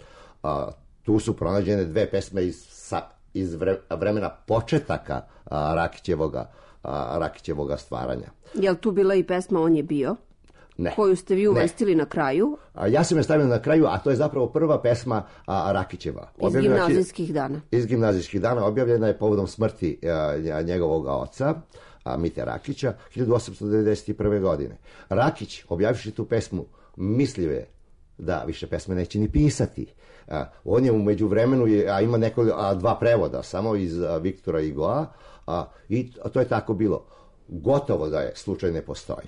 A, tu su pronađene dve pesme iz, sa, iz vre, vremena početaka a, Rakićevoga, a, Rakićevoga stvaranja. Je li tu bila i pesma On je bio? Ne. Koju ste vi uvrstili na kraju? A, ja sam je stavio na kraju, a to je zapravo prva pesma a, Rakićeva. Iz gimnazijskih dana. Iz gimnazijskih dana, objavljena je povodom smrti a, njegovog oca, a, Mite Rakića, hiljadu osamsto devedeset prve. godine. Rakić, objavivši tu pesmu, mislio je da više pesme neće ni pisati. A, on je u međuvremenu, a ima neko, a, dva prevoda, samo iz a, Viktora Igoa, a, i a to je tako bilo. Gotovo da je slučaj ne postoji.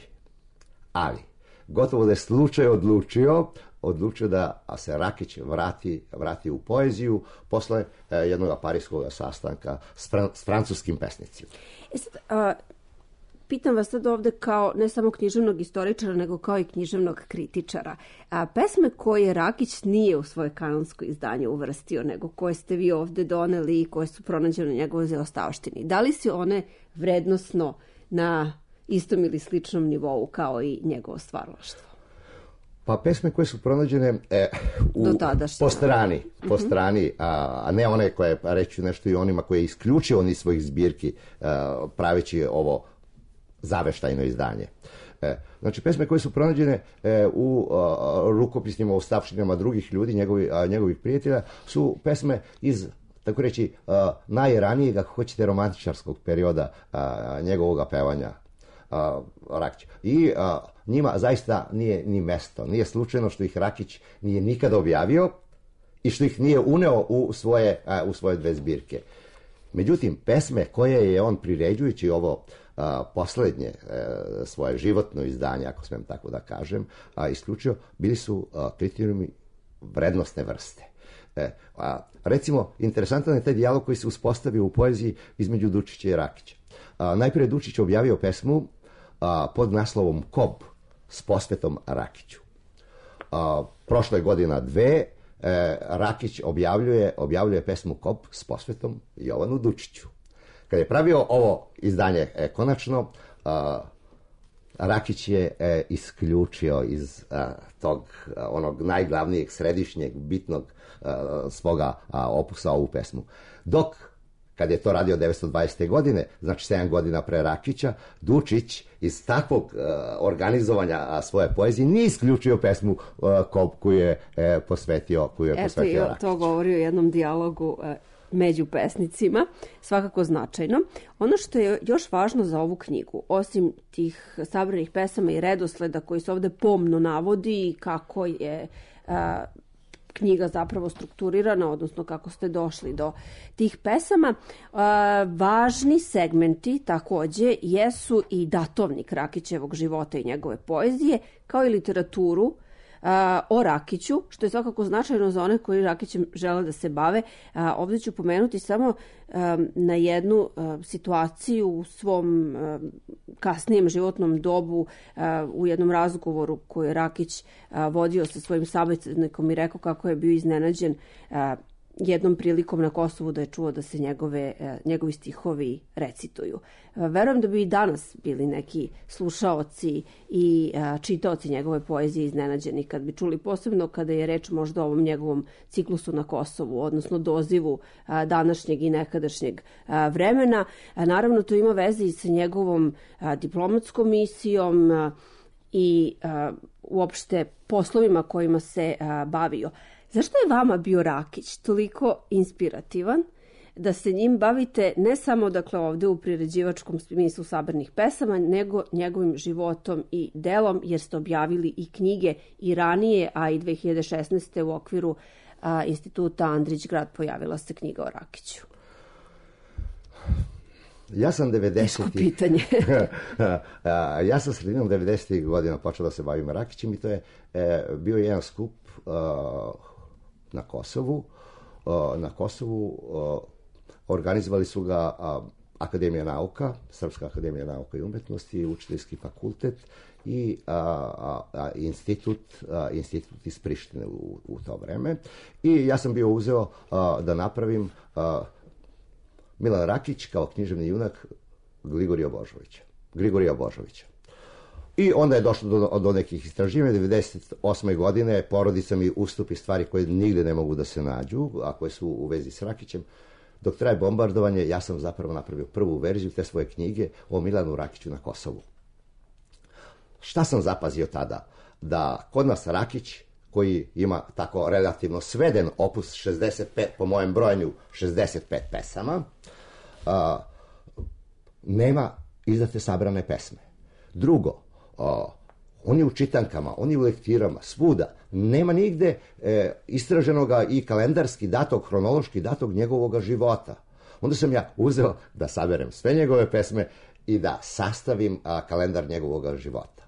Ali, gotovo da je slučaj odlučio, odlučio da se Rakić vrati, vrati u poeziju posle eh, jednog parijskog sastanka s, fran, s francuskim pesnicima. E sad, a, pitam vas sad ovde kao ne samo književnog istoričara, nego kao i književnog kritičara. A, pesme koje Rakić nije u svoje kanonsko izdanje uvrstio, nego koje ste vi ovde doneli i koje su pronađene u njegovoj zaostavštini, da li su one vrednosno na istom ili sličnom nivou kao i njegovo stvaralaštvo? Pa pesme koje su pronađene e, u, po strani, po uh-huh. strani a, a ne one koje, reći nešto i onima koje je isključio on iz svojih zbirki a, praveći ovo zaveštajno izdanje. E, znači, pesme koje su pronađene e, u a, rukopisnim ostavštinama drugih ljudi, njegovi, a, njegovih prijatelja, su pesme iz, tako reći, a, najranijeg, ako hoćete, romantičarskog perioda a, njegovoga pevanja. Uh, Rakić. I uh, njima zaista nije ni mesto. Nije slučajno što ih Rakić nije nikada objavio i što ih nije uneo u svoje, uh, u svoje dve zbirke. Međutim, pesme koje je on priređujući ovo uh, poslednje uh, svoje životno izdanje, ako smem tako da kažem, uh, isključio, bili su uh, kriterijumi vrednosne vrste. E, a, recimo, interesantan je taj dijalog koji se uspostavio u poeziji između Dučića i Rakića. A, najprije Dučić objavio pesmu a, pod naslovom Kob s posvetom Rakiću. A, prošle godina dve e, Rakić objavljuje, objavljuje pesmu Kob s posvetom Jovanu Dučiću. Kad je pravio ovo izdanje e, konačno, a, Rakić je e, isključio iz a, tog a, onog najglavnijeg, središnjeg, bitnog a, svoga a, opusa ovu pesmu. Dok kad je to radio devetsto dvadesete. godine, znači sedam godina pre Rakića, Dučić iz takvog uh, organizovanja a, svoje poezije nije isključio pesmu uh, koju je uh, posvetio, koju je Eto, posvetio Rakić. to govori o jednom dijalogu uh, među pesnicima, svakako značajno. Ono što je još važno za ovu knjigu, osim tih sabranih pesama i redosleda koji se ovde pomno navodi, kako je uh, knjiga zapravo strukturirana, odnosno kako ste došli do tih pesama. Uh, važni segmenti takođe jesu i datovnik Rakićevog života i njegove poezije, kao i literaturu uh, o Rakiću, što je svakako značajno za one koji Rakićem žele da se bave. Uh, ovdje ću pomenuti samo um, na jednu uh, situaciju u svom uh, kasnijem životnom dobu, uh, u jednom razgovoru koji je Rakić uh, vodio sa svojim savetnikom i rekao kako je bio iznenađen uh, jednom prilikom na Kosovu da je čuo da se njegove, njegovi stihovi recituju. Verujem da bi i danas bili neki slušaoci i čitaoci njegove poezije iznenađeni kad bi čuli, posebno kada je reč možda o ovom njegovom ciklusu na Kosovu, odnosno dozivu današnjeg i nekadašnjeg vremena. Naravno, to ima veze i sa njegovom diplomatskom misijom i uopšte poslovima kojima se bavio. Zašto je vama bio Rakić toliko inspirativan da se njim bavite ne samo dakle ovde u priređivačkom smislu sabranih pesama, nego njegovim životom i delom, jer ste objavili i knjige i ranije, a i dve hiljade šesnaeste. u okviru a, instituta Andrić Grad pojavila se knjiga o Rakiću. Ja sam devedesetih pitanje. ja sam sredinom devedesetih godina počeo da se bavim Rakićem i to je e, bio jedan skup uh, na Kosovu. Uh, na Kosovu uh, organizovali su ga uh, Akademija nauka, Srpska akademija nauka i umetnosti, Učiteljski fakultet i a, a, a, institut, a, institut iz Prištine u, u to vreme. I ja sam bio uzeo a, da napravim a, Milan Rakić kao književni junak Grigorija Božovića. Grigorija Božovića. I onda je došlo do, do nekih istraživanja. devedeset osme. godine porodica mi ustupi stvari koje nigde ne mogu da se nađu, a koje su u vezi s Rakićem. Dok traje bombardovanje, ja sam zapravo napravio prvu verziju te svoje knjige o Milanu Rakiću na Kosovu. Šta sam zapazio tada? Da kod nas Rakić, koji ima tako relativno sveden opus šezdeset pet, po mojem brojanju šezdeset pet pesama, a, nema izdate sabrane pesme. Drugo, a, on je u čitankama, on je u lektirama, svuda. Nema nigde e, istraženoga i kalendarski datog, hronološki datog njegovog života. Onda sam ja uzeo da saberem sve njegove pesme i da sastavim a, kalendar njegovog života.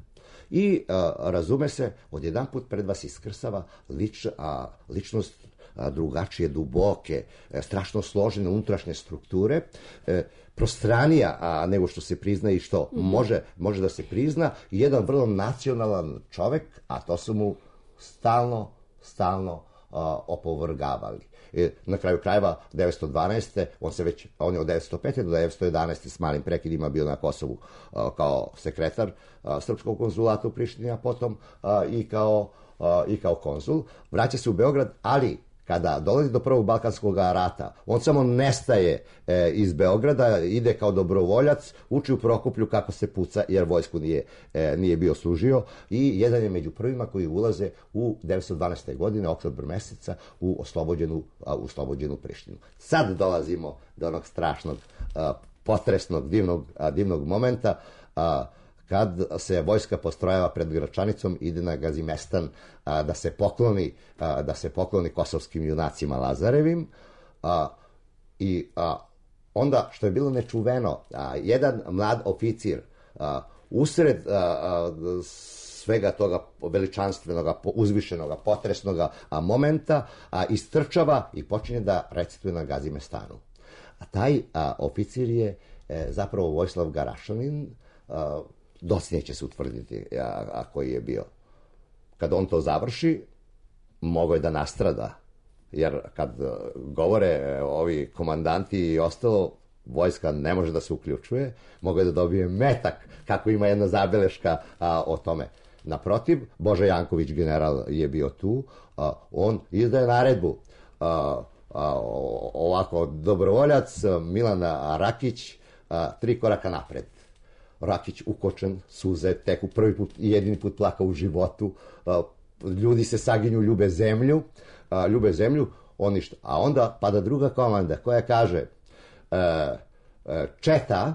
I a, razume se, odjedanput pred vas iskrsava lič, a, ličnost a, drugačije, duboke, e, strašno složene unutrašnje strukture, e, prostranija a, nego što se prizna i što mm-hmm. može, može da se prizna, i jedan vrlo nacionalan čovek, a to su mu stalno, stalno a, opovrgavali. E, na kraju krajeva devetsto dvanaeste. on se već, on je od devetsto pete. do devetsto jedanaeste. s malim prekidima bio na Kosovu a, kao sekretar a, Srpskog konzulata u Prištini, a potom a, i, kao, a, i kao konzul. Vraća se u Beograd, ali kada dolazi do prvog Balkanskog rata, on samo nestaje e, iz Beograda, ide kao dobrovoljac, uči u Prokuplju kako se puca, jer vojsku nije, e, nije bio služio, i jedan je među prvima koji ulaze u devetsto dvanaeste. godine, oktobar meseca, u oslobođenu, a, u oslobođenu Prištinu. Sad dolazimo do onog strašnog, a, potresnog, divnog, a, divnog momenta, a, kad se vojska postrojava pred Gračanicom, ide na Gazimestan a, da se pokloni a, da se pokloni kosovskim junacima Lazarevim, a, i a, onda, što je bilo nečuveno, a, jedan mlad oficir a, usred a, a, svega toga veličanstvenog, uzvišenog, potresnog momenta a, istrčava i počinje da recituje na Gazimestanu. A taj a, oficir je e, zapravo Vojislav Garašanin, a, dosljednje će se utvrditi a, a koji je bio. Kad on to završi, mogo je da nastrada, jer kad govore ovi komandanti i ostalo, vojska ne može da se uključuje, mogo je da dobije metak, kako ima jedna zabeleška a, o tome. Naprotiv, Boža Janković, general, je bio tu, a, on izdaje naredbu, a, a, ovako, dobrovoljac Milana Rakić, a, tri koraka napred. Rakić ukočen, suze teku, prvi put i jedini put plakao u životu, a, ljudi se saginju, ljube zemlju, a, ljube zemlju, oni što, a onda pada druga komanda koja kaže a, a, četa,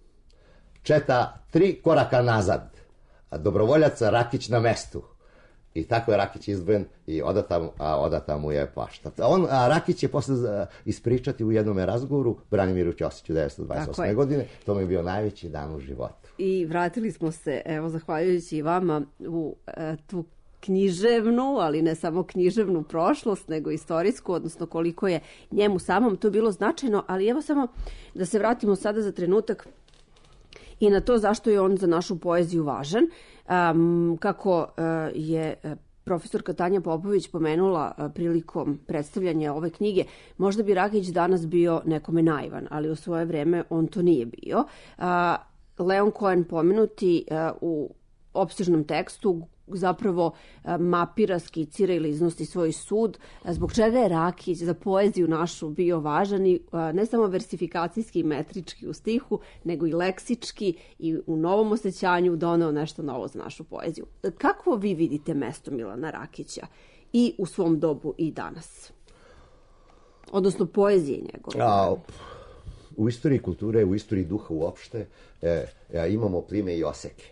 četa tri koraka nazad, a dobrovoljac Rakić na mestu. I tako je Rakić izbojen i odata, a odata mu je pašta. On, a Rakić je posle ispričati u jednom razgovoru Branimiru Ćosiću devetsto dvadeset osme godine. To mi je bio najveći dan u životu. I vratili smo se, evo, zahvaljujući vama, u e, tu književnu, ali ne samo književnu prošlost, nego istorijsku, odnosno koliko je njemu samom to bilo značajno. Ali evo samo da se vratimo sada za trenutak i na to zašto je on za našu poeziju važan. Um, kako uh, je profesorka Tanja Popović pomenula uh, prilikom predstavljanja ove knjige, možda bi Rakić danas bio nekome naivan, ali u svoje vreme on to nije bio. Uh, Leon Cohen pomenuti uh, u opsežnom tekstu zapravo mapira, skicira ili iznosi svoj sud, zbog čega je Rakić za poeziju našu bio važan i ne samo versifikacijski i metrički u stihu, nego i leksički i u novom osjećanju doneo nešto novo za našu poeziju. Kako vi vidite mesto Milana Rakića i u svom dobu i danas? Odnosno poezije njegove? A, u istoriji kulture, u istoriji duha uopšte e, e, imamo plime i oseke.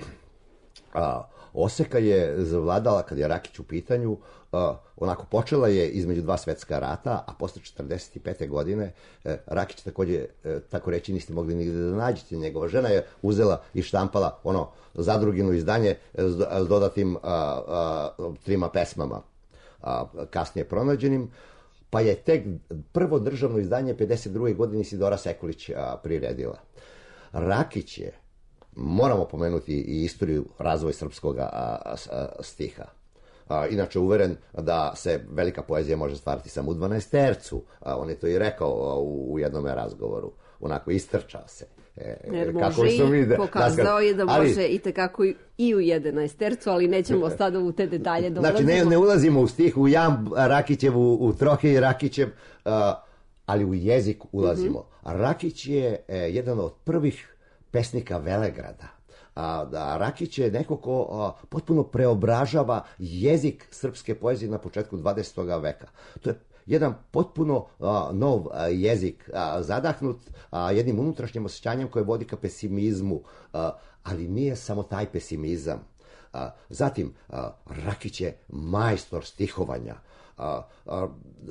A, Oseka je zavladala, kad je Rakić u pitanju, uh, onako počela je između dva svetska rata, a posle četrdeset pete godine uh, Rakić takođe, uh, tako reći, niste mogli nigde da nađete. Njegova žena je uzela i štampala ono zadrugino izdanje s, s dodatim uh, uh, trima pesmama, uh, kasnije pronađenim, pa je tek prvo državno izdanje pedeset druge godine Isidora Sekulić uh, priredila. Rakić je, moramo pomenuti i istoriju razvoja srpskog stiha. A, inače, uveren da se velika poezija može stvarati samo u dvanaestercu. A, on je to i rekao u, u jednom razgovoru. Onako, istrčao se. E, Jer može i pokazao je da može ali, i tekako i u jedanaestercu, ali nećemo sada u te detalje da znači, ulazimo. Ne, ne ulazimo u stih, u Jan Rakićev, u, u Trohej Rakićev, a, ali u jezik ulazimo. Mm-hmm. Rakić je e, jedan od prvih pesnika Velegrada. A, da Rakić je neko ko a, potpuno preobražava jezik srpske poezije na početku dvadesetog veka. To je jedan potpuno a, nov a, jezik, a, zadahnut a, jednim unutrašnjim osjećanjem koje vodi ka pesimizmu, a, ali nije samo taj pesimizam. A, zatim, a, Rakić je majstor stihovanja. A, a,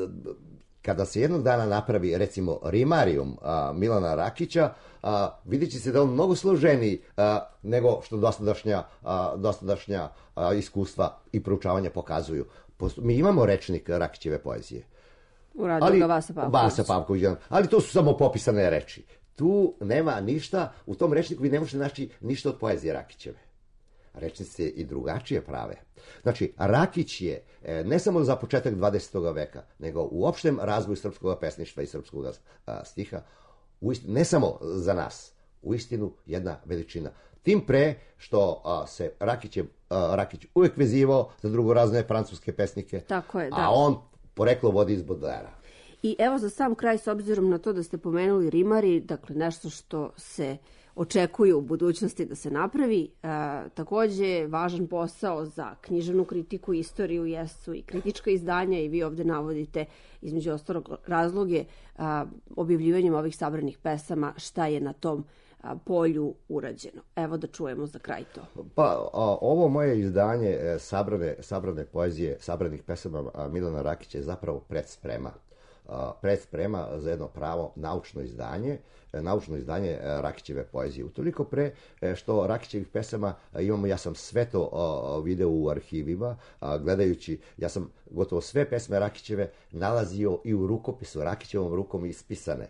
Kada se jednog dana napravi, recimo, rimarijum a, Milana Rakića, a, vidjet će se da on mnogo složeniji a, nego što dosadašnja, a, dosadašnja a, iskustva i proučavanja pokazuju. Posto, mi imamo rečnik Rakićeve poezije. Uradio ga Vasa Pavković. Vasa Pavković, ali to su samo popisane reči. Tu nema ništa, u tom rečniku vi ne možete naći ništa od poezije Rakićeve. Rečnici se i drugačije prave. Znači, Rakić je ne samo za početak dvadesetog veka, nego u opštem razvoju srpskog pesništva i srpskog stiha, uistinu, ne samo za nas, uistinu jedna veličina. Tim pre što a, se Rakić, je, a, Rakić uvek vezivao za drugorazne francuske pesnike, tako je, da. A on poreklo vodi iz Baudelaira. I evo za sam kraj, s obzirom na to da ste pomenuli rimari, dakle nešto što se očekuju u budućnosti da se napravi. E, takođe, važan posao za književnu kritiku i istoriju jesu i kritička izdanja i vi ovde navodite između ostalog razloge a, objavljivanjem ovih sabranih pesama šta je na tom a, polju urađeno. Evo da čujemo za kraj to. Pa, a, ovo moje izdanje e, sabrane, sabrane poezije, sabranih pesama a, Milana Rakića je zapravo predsprema. predsprema za jedno pravo naučno izdanje, naučno izdanje Rakićeve poezije. Utoliko pre što Rakićevih pesama imamo, ja sam sve to video u arhivima, gledajući, ja sam gotovo sve pesme Rakićeve nalazio i u rukopisu, Rakićevom rukom ispisane.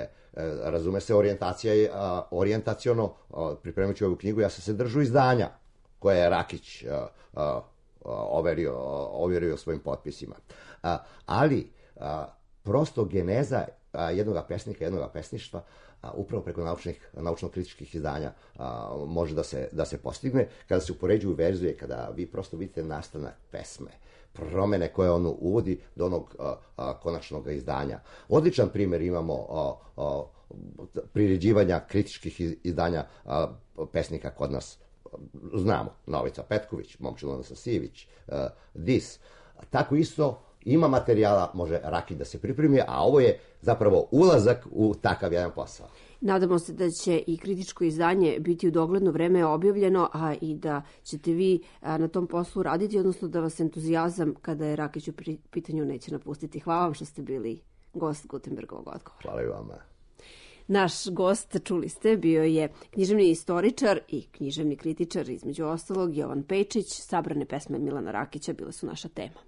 Razume se, orijentacija je orijentaciono, pripremajući ovu knjigu, ja sam se držao izdanja koje je Rakić overio, overio svojim potpisima. Ali prosto geneza a, jednog pesnika, jednog pesništva, a, upravo preko naučnih, naučno-kritičkih izdanja a, može da se, da se postigne. Kada se upoređuju verzuje, kada vi prosto vidite nastanak pesme, promene koje on uvodi do onog a, a, konačnog izdanja. Odličan primjer imamo a, a, priređivanja kritičkih izdanja a, pesnika kod nas. Znamo, Novica Petković, Momčilo Nasasijević, a, Dis. Tako isto ima materijala, može Raki da se pripremi, a ovo je zapravo ulazak u takav jedan posao. Nadamo se da će i kritičko izdanje biti u dogledno vreme objavljeno, a i da ćete vi na tom poslu raditi, odnosno da vas entuzijazam kada je Rakić u pitanju neće napustiti. Hvala vam što ste bili gost Gutenbergovog odgovora. Hvala i vama. Naš gost, čuli ste, bio je književni istoričar i književni kritičar, između ostalog Jovan Pejčić. Sabrane pesme Milana Rakića bile su naša tema.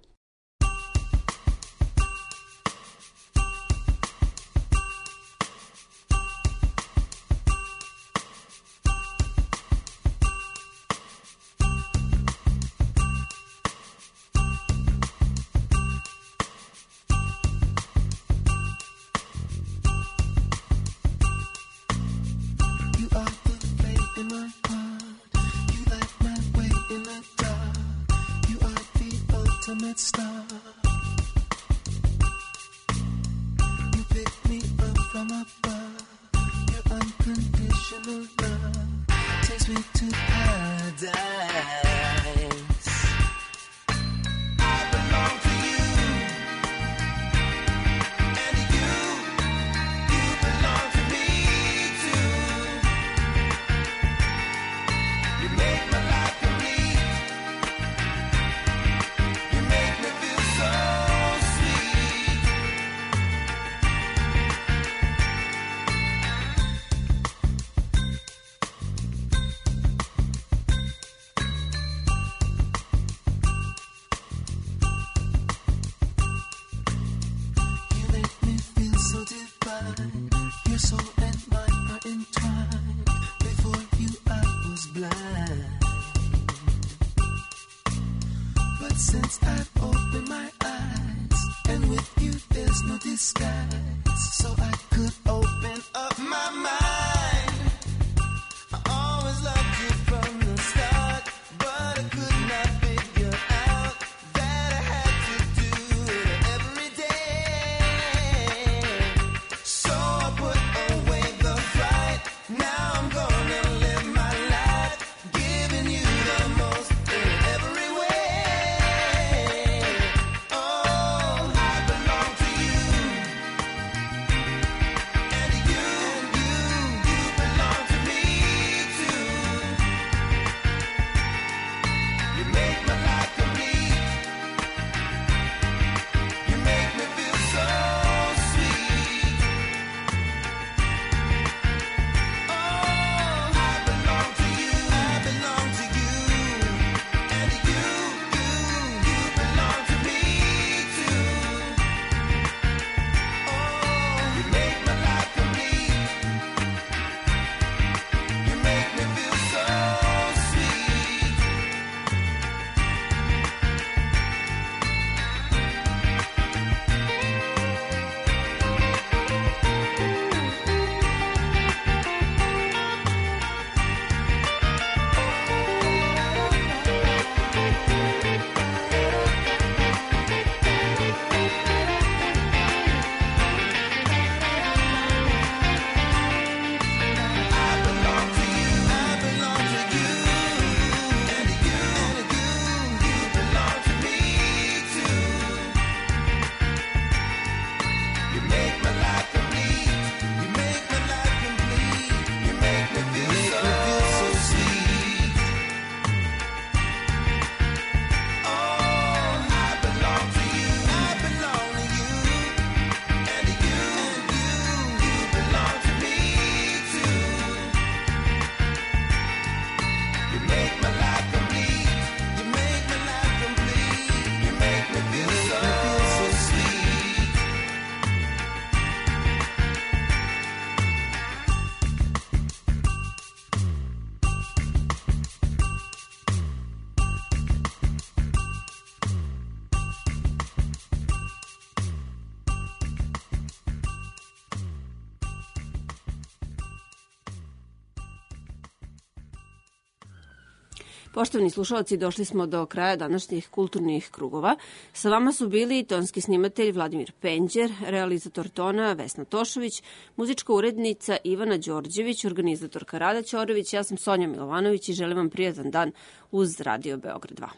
Poštovani slušalci, došli smo do kraja današnjih kulturnih krugova. Sa vama su bili tonski snimatelj Vladimir Penđer, realizator tona Vesna Tošović, muzička urednica Ivana Đorđević, organizatorka Rada Ćorović. Ja sam Sonja Milovanović i želim vam prijatan dan uz Radio Beograd dva.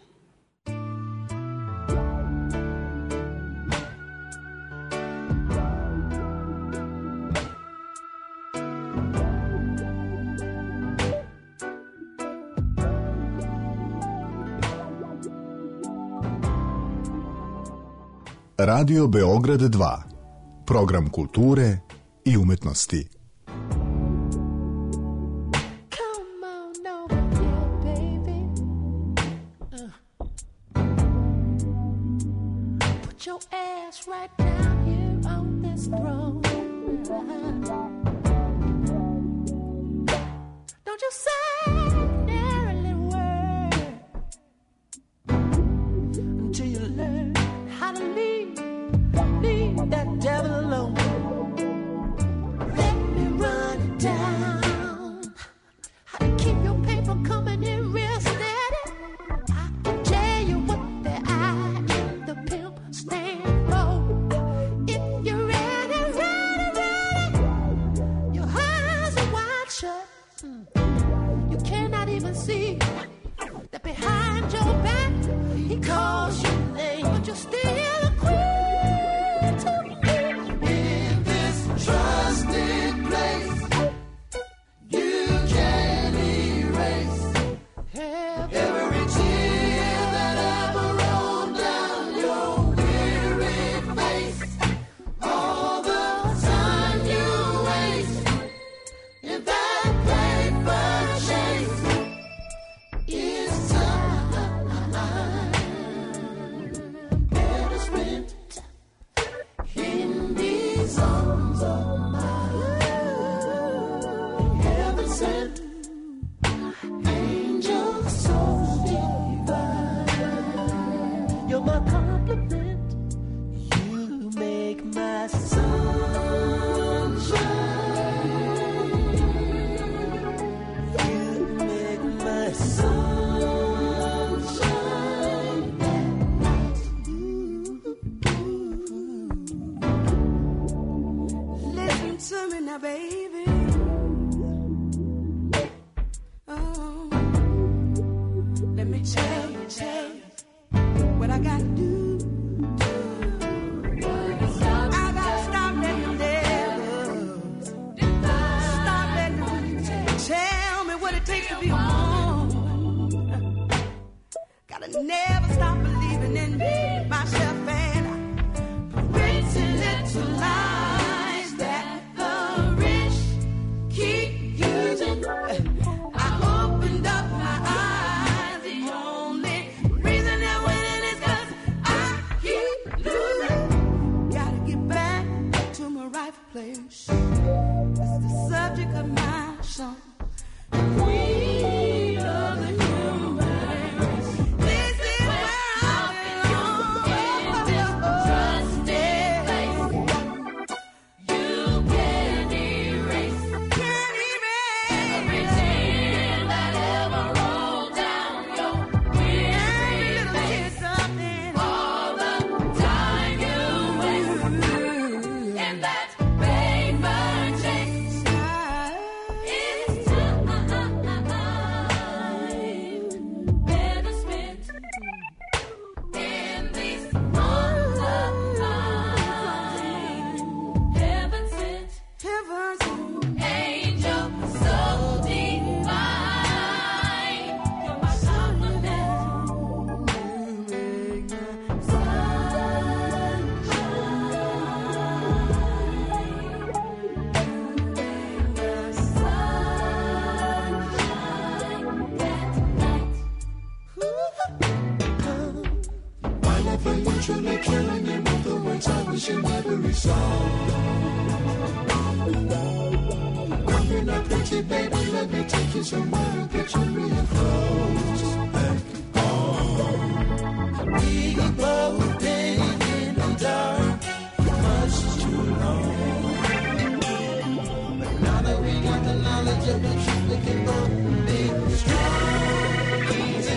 Radio Beograd dva. Program kulture i umetnosti. Your ass right down here on this throne. Don't you say nearly word until you learn how to leave, leave that devil alone. Let me run it down. How to keep your paper coming in real steady. I can tell you what the I in the pimp stand for. If you're ready, ready, ready, your eyes are wide shut. You cannot even see that behind your back he calls your name, but you're still a queen to me. In this trusted place, you can erase every tear that ever rolled down your weary face. All the time you waste in that paper chase is time better spent in these arms of mine. Heaven sent angel so divine. You're my compliment. You make my sunshine. You make my sunshine at night. Listen to me now, baby. Oh, let me tell you, tell you what I gotta do. I gotta stop letting devils, stop letting them tell me what it takes to be a woman. Gotta never stop believing in myself and pretty little lies that the rich keep using. I opened up my eyes. The only reason they're winning is 'cause I keep losing. Gotta get back to my rightful place. That's the subject of my song. Queen of the human race. This is where I belong. Trusted place. You can erase, can erase every tear that ever rolled down your weary face. All the time you waste in that paper chase is time better spent in these arms of mine. Heaven sent, heaven sent angel so divine. You're my supplement. You make my sunshine. Wonderful, you truly killing me with the words I wish in every song. When you're not pretty, baby, let me take you somewhere and get you real close. Back home. We both been in the dark much too long. But now that we got the knowledge of the truth, we can both be strong. Easy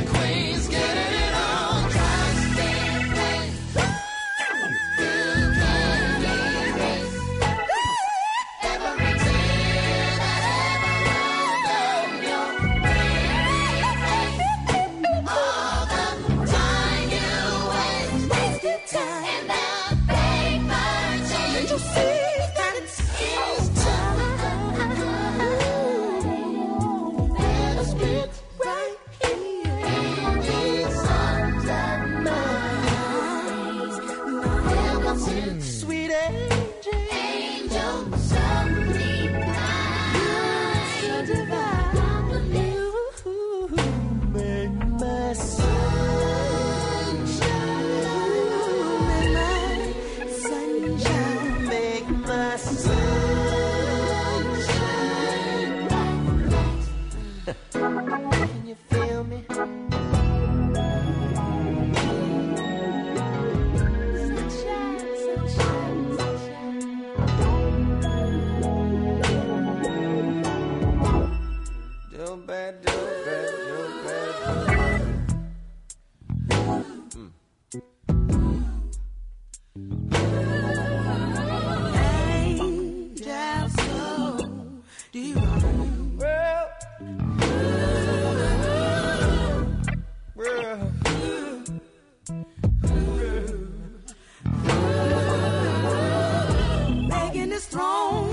home.